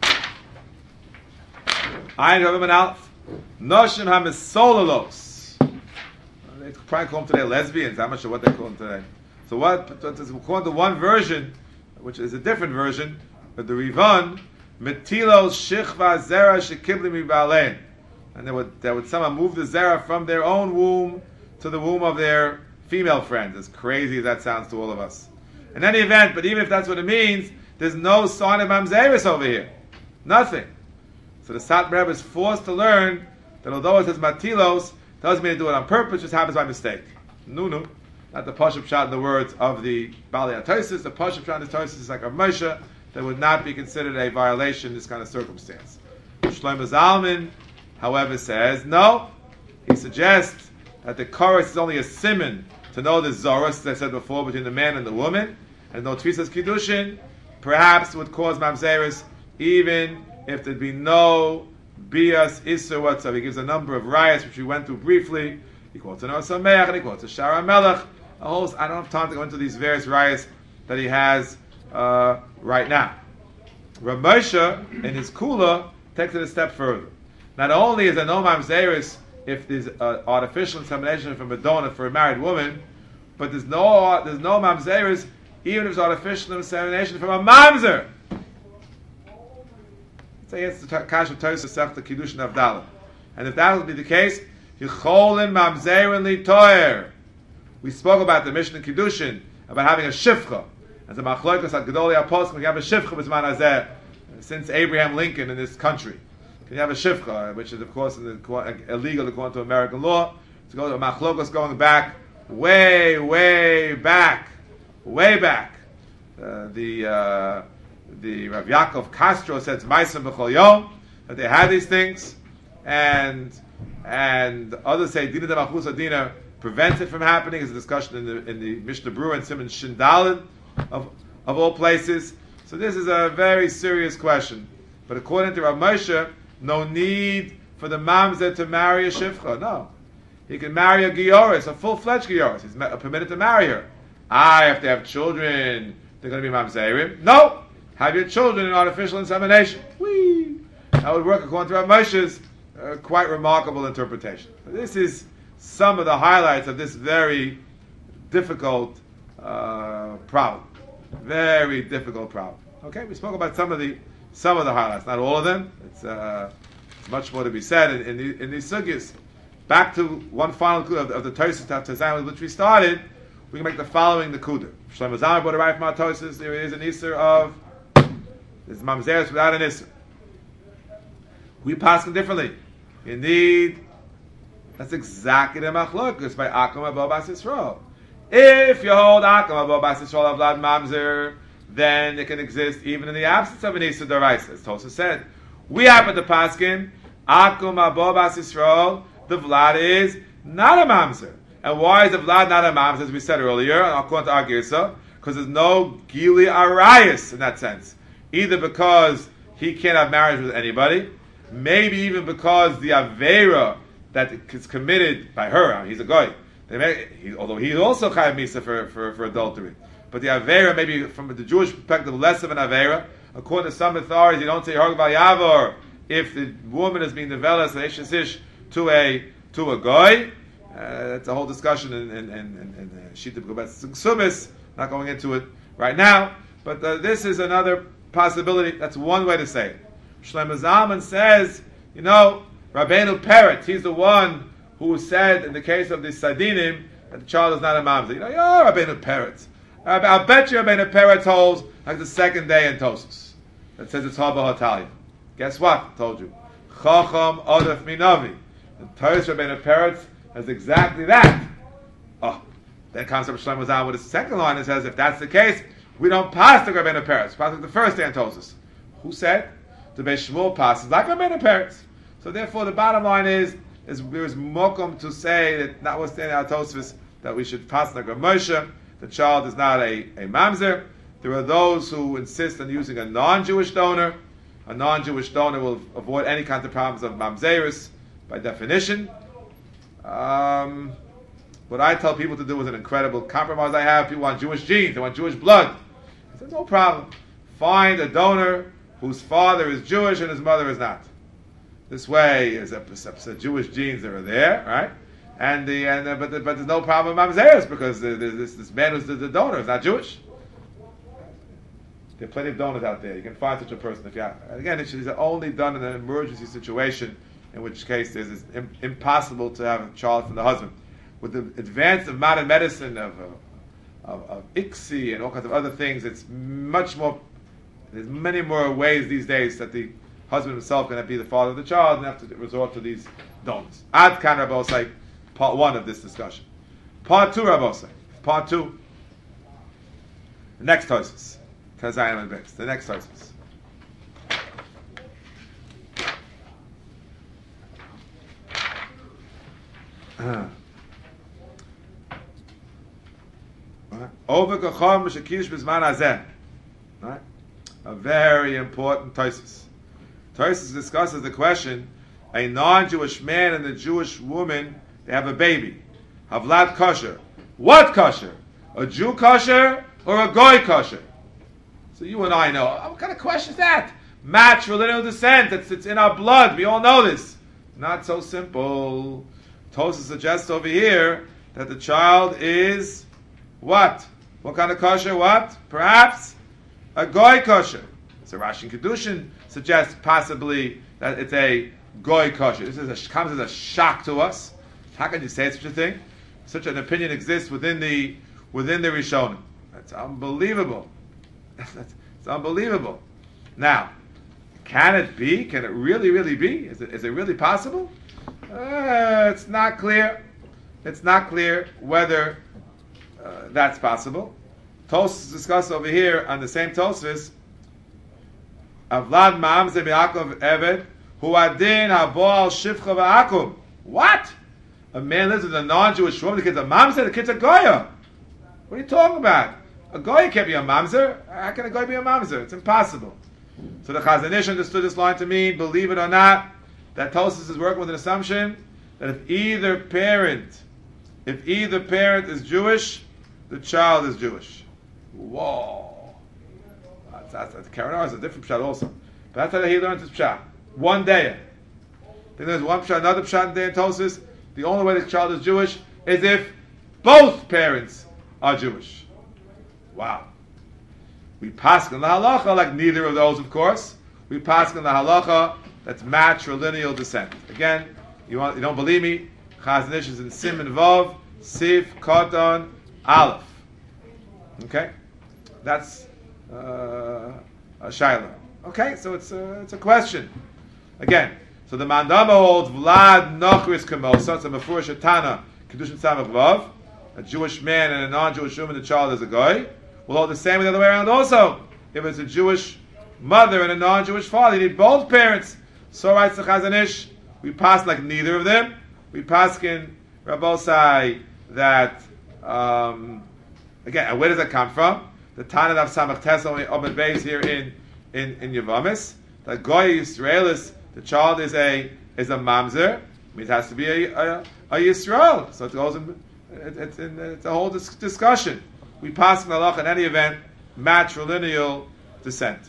Ayin Vav Amud Aleph. Noshim HaMesolalos. They probably call them today lesbians. I'm not sure what they call them today. So what? According to one version, which is a different version, but the Rivan, Metilos Shichva Zera Shekibli Mibalein, and they would they would somehow move the Zera from their own womb to the womb of their female friends. As crazy as that sounds to all of us. In any event, but even if that's what it means, there's no sign of Mamzeris over here. Nothing. So the Sat Rebbe is forced to learn that although it says Matilos, doesn't mean to do it on purpose, just happens by mistake. No, no. Not the Pashup Shot in the words of the Bali HaTosfos. The Pashup Shot in the Tosfos is like a Moshe that would not be considered a violation in this kind of circumstance. Shlomo Zalman, however, says no. He suggests that the chorus is only a simon to know the Zoros, as I said before, between the man and the woman, and no Tfisas Kiddushin, perhaps would cause Mamzeris, even if there'd be no Bias Isser whatsoever. He gives a number of riots which we went through briefly. He quotes an Osameach and he quotes a Shara Melech. A whole, I don't have time to go into these various riots that he has uh, right now. Rav Moshe in his Kula takes it a step further. Not only is there no Mamzeris if there's uh, artificial insemination from a donor for a married woman, but there's no there's no Mamzeris even if it's artificial insemination from a Mamzer. Say it's the Kash of Tosfos Sech the Kiddushin Avdalah. And if that would be the case, Yicholin Mamzerin Li Toer. We spoke about the Mishnah in Kiddushin, about having a Shifcha. As a Machlokas at Gedolei HaPoskim, we have a Shifcha B'zman Hazeh, since Abraham Lincoln in this country. Can you have a Shifcha, which is of course illegal according to American law, to go to a Machlokas going back, way, way back, way back. Uh, the... Uh, The Rav Yaakov Castro says Ma'aseh B'chol Yom, that they had these things, and and others say Dina D'Malchus Adina prevents it from happening. Is a discussion in the in the Mishnah Berurah and Simon Shindalin of of all places. So this is a very serious question. But according to Rav Moshe, no need for the mamzer to marry a shifcha. No, he can marry a gioris, a full-fledged gioris. He's permitted to marry her. Ah, if they have children, they're going to be mamzerim. No. Have your children in artificial insemination. Whee! That would work according to Rav Moshe's uh, quite remarkable interpretation. This is some of the highlights of this very difficult uh, problem. Very difficult problem. Okay, we spoke about some of the some of the highlights, not all of them. It's, uh, it's much more to be said in, in, the, in these sugyas. Back to one final clue of, of the Tosfos Tafsir, which we started. we can make the following Nakuda. Shlomo Zalman brought a right from Tosfos. There is an Isser of there's mamzeres without an Isser. We pass them differently. Indeed, that's exactly the machlokus by Akum Abo Bas Yisrael. If you hold Akum Abo Bas Yisrael of Vlad Mamzer, then it can exist even in the absence of an Isser D'Oraisa, as Tosfos said. We happen to paskin Akum Abo Bas Yisrael. The Vlad is not a Mamzer. And why is the Vlad not a Mamzer, as we said earlier, according to our Girsa? Because there's no Gili Arayas in that sense. Either because he can't have marriage with anybody, maybe even because the Aveira that is committed by her, I mean, he's a guy, he, although he's also Chayav Misa for, for, for adultery. But the Aveira, maybe from the Jewish perspective, less of an Aveira. According to some authorities, you don't say Harg Bal Yavor if the woman is being developed as an Ish to a to a guy. Uh, that's a whole discussion in in in, in Shita B'Gobetz Sumis. Not going into it right now, but uh, this is another possibility. That's one way to say it. Shlomo Zalman says, you know, Rabbeinu Peretz, he's the one who said in the case of the Sadinim that the child is not a mamzer. You know, oh, Rabbeinu Peretz. I'll bet you Rabbeinu Peretz holds like the second day in Tosfos that says it's Haba Hatalia. Guess what? I told you. Chacham Odef Minavi. The Torah Rabbeinu Peretz has exactly that. Oh, then comes up Shlomo Zalman with his second line and says, if that's the case, we don't pass the Rabbeinu Peretz. Pass the first day in Tosfos. Who said? The Beis Shmuel passes like Rabbeinu Peretz. So therefore, the bottom line is, is there is mokum to say that notwithstanding our Tosfos that we should pass like Moshe. The child is not a, a mamzer. There are those who insist on using a non-Jewish donor. A non-Jewish donor will avoid any kind of problems of mamzeris by definition. Um, what I tell people to do is an incredible compromise I have. People want Jewish genes, they want Jewish blood. I said, no problem. Find a donor whose father is Jewish and his mother is not. This way, is a, a, a Jewish genes that are there, right? And the and uh, but the, but there's no problem with mamzeris because the, the, this this man who's the, the donor is not Jewish. There are plenty of donors out there. You can find such a person if you have. Again, it's only done in an emergency situation, in which case it's, it's im- impossible to have a child from the husband. With the advance of modern medicine, of uh, of, of I C S I and all kinds of other things, it's much more. There's many more ways these days that the husband himself can be the father of the child and have to resort to these donors. Ad kan Rabbosai, part one of this discussion. Part two, Rabbosai. Part two. The next Tosfos. Tazayim and Beis. The next Tosfos. Over kacham m'shakish b'zman hazeh. Right? A very important Tosfos. Tosfos discusses the question: a non-Jewish man and a Jewish woman, they have a baby. Havlat kosher. What kosher? A Jew kosher or a goy kosher? So you and I know. What kind of question is that? Matrilineal descent. It's, it's in our blood. We all know this. Not so simple. Tosfos suggests over here that the child is what? What kind of kosher? What? Perhaps a goy kosher. So Rashi and Kedushin suggests possibly that it's a goy kosher. This is a, comes as a shock to us. How can you say such a thing? Such an opinion exists within the within the Rishonim. That's unbelievable. That's, it's unbelievable. Now, can it be? Can it really, really be? Is it, is it really possible? Uh, it's not clear. It's not clear whether uh, that's possible. Tosfos discussed over here on the same Tosfos. Avlad ma'amze bi'akov eved hu adin haboal shivcha v'akum. What? A man lives with a non-Jewish woman. The kid's a mamzer. The kid's a goya. What are you talking about? A goy can't be a mamzer. How can a goy be a mamzer? It's impossible. So the Chazon Ish understood this line to mean, believe it or not, that Tosfos is working with an assumption that if either parent, if either parent is Jewish, the child is Jewish. Whoa! That's, that's, that's Karen is a different pshat also, but that's how he learns his pshat. One day. Then there's one pshat, another pshat day in Tosfos. The only way the child is Jewish is if both parents are Jewish. Wow. We pass in the halacha like neither of those, of course. We pass in the halacha that's matrilineal descent. Again, you want you don't believe me? Chazon Ish is in Sim and Vav, Sif, Katan, Aleph. Okay, that's uh, a shaila. Okay, so it's a, it's a question. Again, so the Mandama holds Vlad Nochris Kamosa, it's a Mefurish Tana, Kedushin Samach Vav, a Jewish man and a non-Jewish woman, the child is a guy. We'll hold the same the other way around also. If it's a Jewish mother and a non-Jewish father, you need both parents. So writes the Chazon Ish, we pass like neither of them. We pass in Rabbosai that, um, again, and where does that come from? The Tana of Samach Tesel Obed Beis here in in in Yavamis. That Goy Yisraelis, the child is a is a mamzer. I mean, it has to be a a, a Yisrael. So it goes in, it, it's in, it's a whole dis- discussion. We pass in Allah in any event matrilineal descent.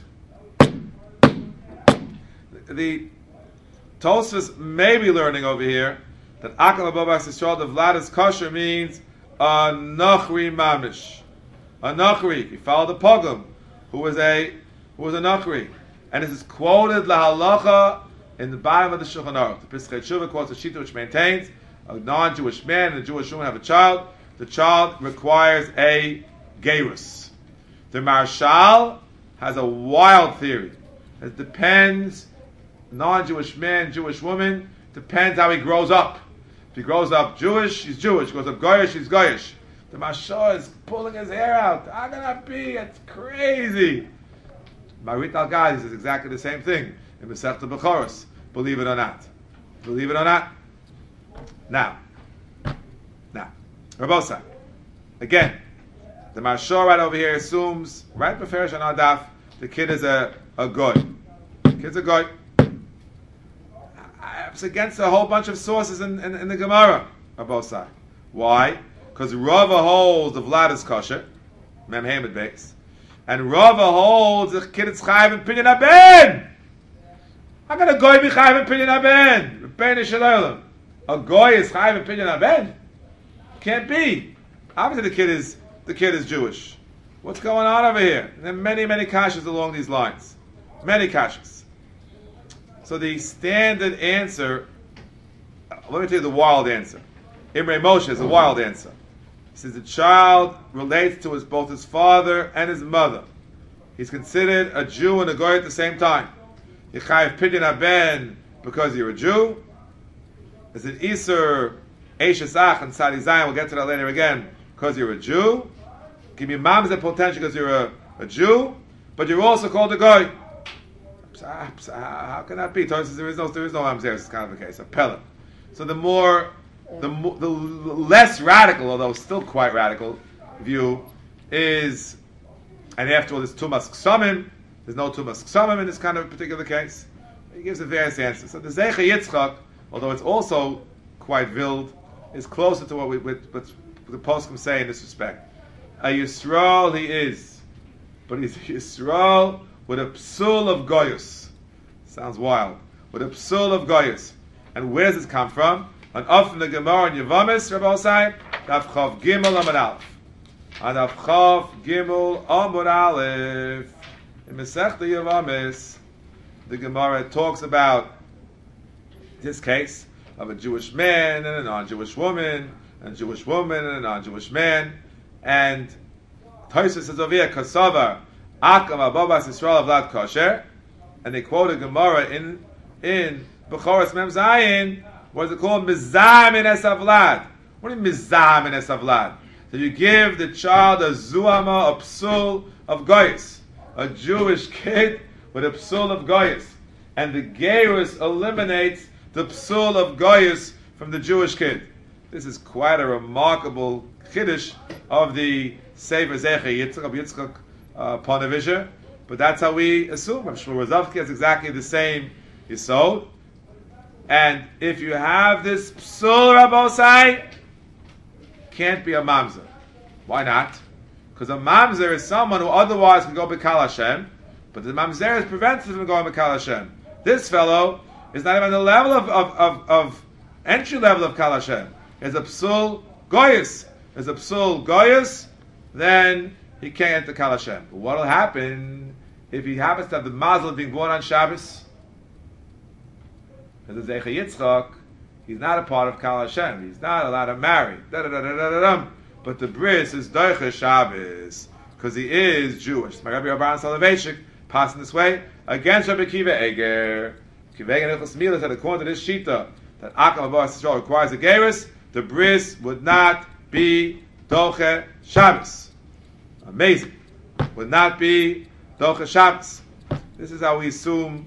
The, the Tosfos may be learning over here that Akam Abobas Yisrael, the Vladis kosher means a Nachri Mamish. A Nachri. He followed the Pogum, who was a who was a Nachri. And this is quoted lahalacha in the bottom of the Shulchan Aruch. The Pischei Tshuva quotes a Shita which maintains a non-Jewish man and a Jewish woman have a child. The child requires a gerus. The Marshal has a wild theory. It depends, non-Jewish man, Jewish woman, depends how he grows up. If he grows up Jewish, he's Jewish. If he grows up Goyish, he's Goyish. The Marshal is pulling his hair out. How can that be? It's crazy. Marit al-Gadi says exactly the same thing in Masechta Bechoros. Believe it or not. Believe it or not. Now, now, Rabosa. Again, the Marshal right over here assumes right before Shana Daf the kid is a a goy. Kid's a goy. It's against a whole bunch of sources in, in, in the Gemara. Rabosa. Why? Because Rava holds the Vlad is kosher, Mem Hamed base. And Rava holds the kid is chayiv in Pinyan Haben. How can a goy be chayiv in Pinyan Haben? Rebbeinu Shalom. A goy is chayiv in Pinyan Haben? Can't be. Obviously, the kid is the kid is Jewish. What's going on over here? And there are many, many kashas along these lines. Many kashas. So the standard answer. Let me tell you the wild answer. Imre Moshe is a wild answer. He says the child relates to his, both his father and his mother. He's considered a Jew and a Goy at the same time. Yechayev Pidyon Haben because you're a Jew. Is it Iser Eishesach and Sadi Zayin? We'll get to that later again. Because you're a Jew. Give me mom's potential because you're a, a Jew, but you're also called a Goy. How can that be? There is no there is no mamzer. It's kind of the case. A pellet. So the more The, the less radical, although still quite radical, view is, and after all, there's Tumas Ksamim. There's no Tumas Ksamim in this kind of particular case. He gives a various answers. So the Zeicha Yitzchak, although it's also quite vild, is closer to what we what, what the poskim say in this respect. A Yisrael he is, but he's a Yisrael with a psul of Goyus. Sounds wild. With a psul of Goyus. And where does this come from? And often the Gemara in Yavamis, Rabbi Osai, Daf Chav Gimel Amud Aleph. And Daf Chav Gimel Amud Aleph. In Masechta Yavamis, the Gemara talks about this case of a Jewish man and a non-Jewish woman, and a Jewish woman and a non-Jewish man. And Tosfos says over here, Kasavar, Akam Abobas Yisrael Vlad Kosher. And they quote a Gemara in, in Bechoros Mem Zayin. What is it called? Mizamin esavlad. What do you mean mizamin esavlad? So you give the child a zuama, a psul of goyis, a Jewish kid with a psul of goyis, and the gerus eliminates the psul of goyis from the Jewish kid. This is quite a remarkable chiddush of the Sefer Zeicha Yitzchak of Yitzchak uh, Ponevisher, but that's how we assume. I'm sure Razavki has exactly the same yisod. And if you have this psul Rabbosai, can't be a mamzer. Why not? Because a mamzer is someone who otherwise can go B'Kal Hashem, but the mamzer is prevented from going B'Kal Hashem. This fellow is not even on the level of, of, of, of entry level of Kal Hashem. There's a psul goyis. There's a psul goyis, then he can't enter Kal Hashem. But what will happen if he happens to have the mazel of being born on Shabbos? Because the Zeicha Yitzchak, he's not a part of Kal Hashem. He's not allowed to marry. Da, da, da, da, da, da, da. but the bris is doiche Shabbos because he is Jewish. My Rabbi Rabban Soloveitchik passing this way against Rabbi Kiva Eger. Kiva Eger Nechos Milas had according to this shita that Akam Abba Yisrael requires a gerus, the bris would not be doche Shabbos. Amazing. Would not be doche Shabbos. This is how we assume.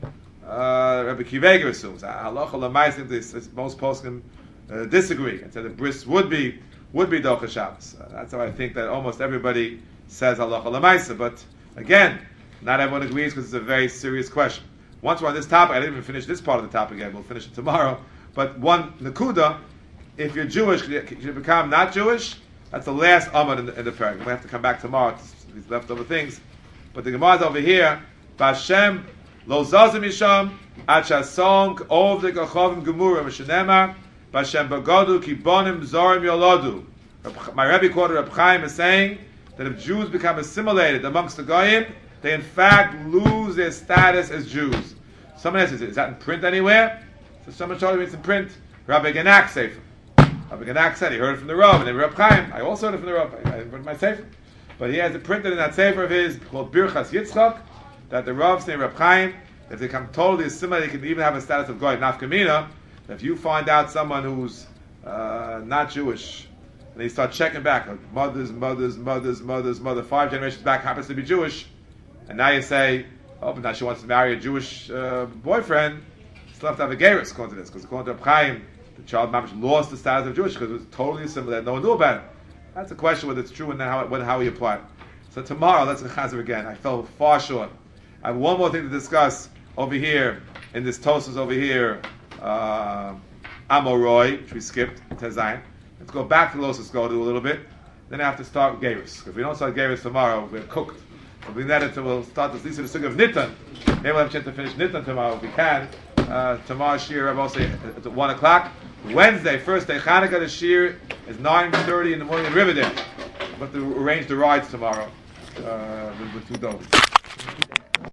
Uh, Rabbi Kiva Eger assumes. Halacha l'maaseh, this most poskim uh, disagree and say the bris would be would be doche Shabbos. Uh, that's how I think that almost everybody says halacha l'maaseh. But again, not everyone agrees because it's a very serious question. Once we're on this topic, I didn't even finish this part of the topic yet. We'll finish it tomorrow. But one nakuda, if you're Jewish, you become not Jewish. That's the last amud in the, in the parak. We have to come back tomorrow to these leftover things. But the Gemara is over here. Bashem lo zazim yisham ad shasong ov the gachavim gemurim mishenema Bashem bagadu ki bonim zorim yoladu. My Rebbe quoted Reb Chaim is saying that if Jews become assimilated amongst the goyim, they in fact lose their status as Jews. Someone asks, is that in print anywhere? So someone told me it's in print. Rabbi Genak Sefer. Rabbi Genak said he heard it from the Rav, and then Reb Chaim. I also heard it from the Rav. I didn't put it in my Sefer. But he has it printed in that Sefer of his called Birchas Yitzchak, that the Rav saying Reb Chaim, if they become totally assimilated, they can even have a status of Goy. Nafkamina, if you find out someone who's uh, not Jewish, and they start checking back, like mothers, mothers, mothers, mothers, mother, five generations back happens to be Jewish, and now you say, oh, but now she wants to marry a Jewish uh, boyfriend, still have to have a gerus according to this, because according to Reb Chaim, the child mamish lost the status of Jewish because it was totally assimilated. No one knew about it. That's a question whether it's true and then how, when, how we apply it. So tomorrow, let's chazer again. I fell far short. I have one more thing to discuss over here in this Tosas over here, uh, Amoroi, which we skipped, Tezayin. Let's go back to Los Escoto a little bit. Then I have to start Gerus. If we don't start Gerus tomorrow, we're cooked. If we net it, we'll start at least the sugi of Nitan. Maybe we'll have a chance to finish Nitan tomorrow if we can. Uh, tomorrow Shir, I will say at one o'clock. Wednesday, first day, Chanukah, the Shir is nine thirty in the morning in Riverdale. But to arrange the rides tomorrow uh, with, with two dogs.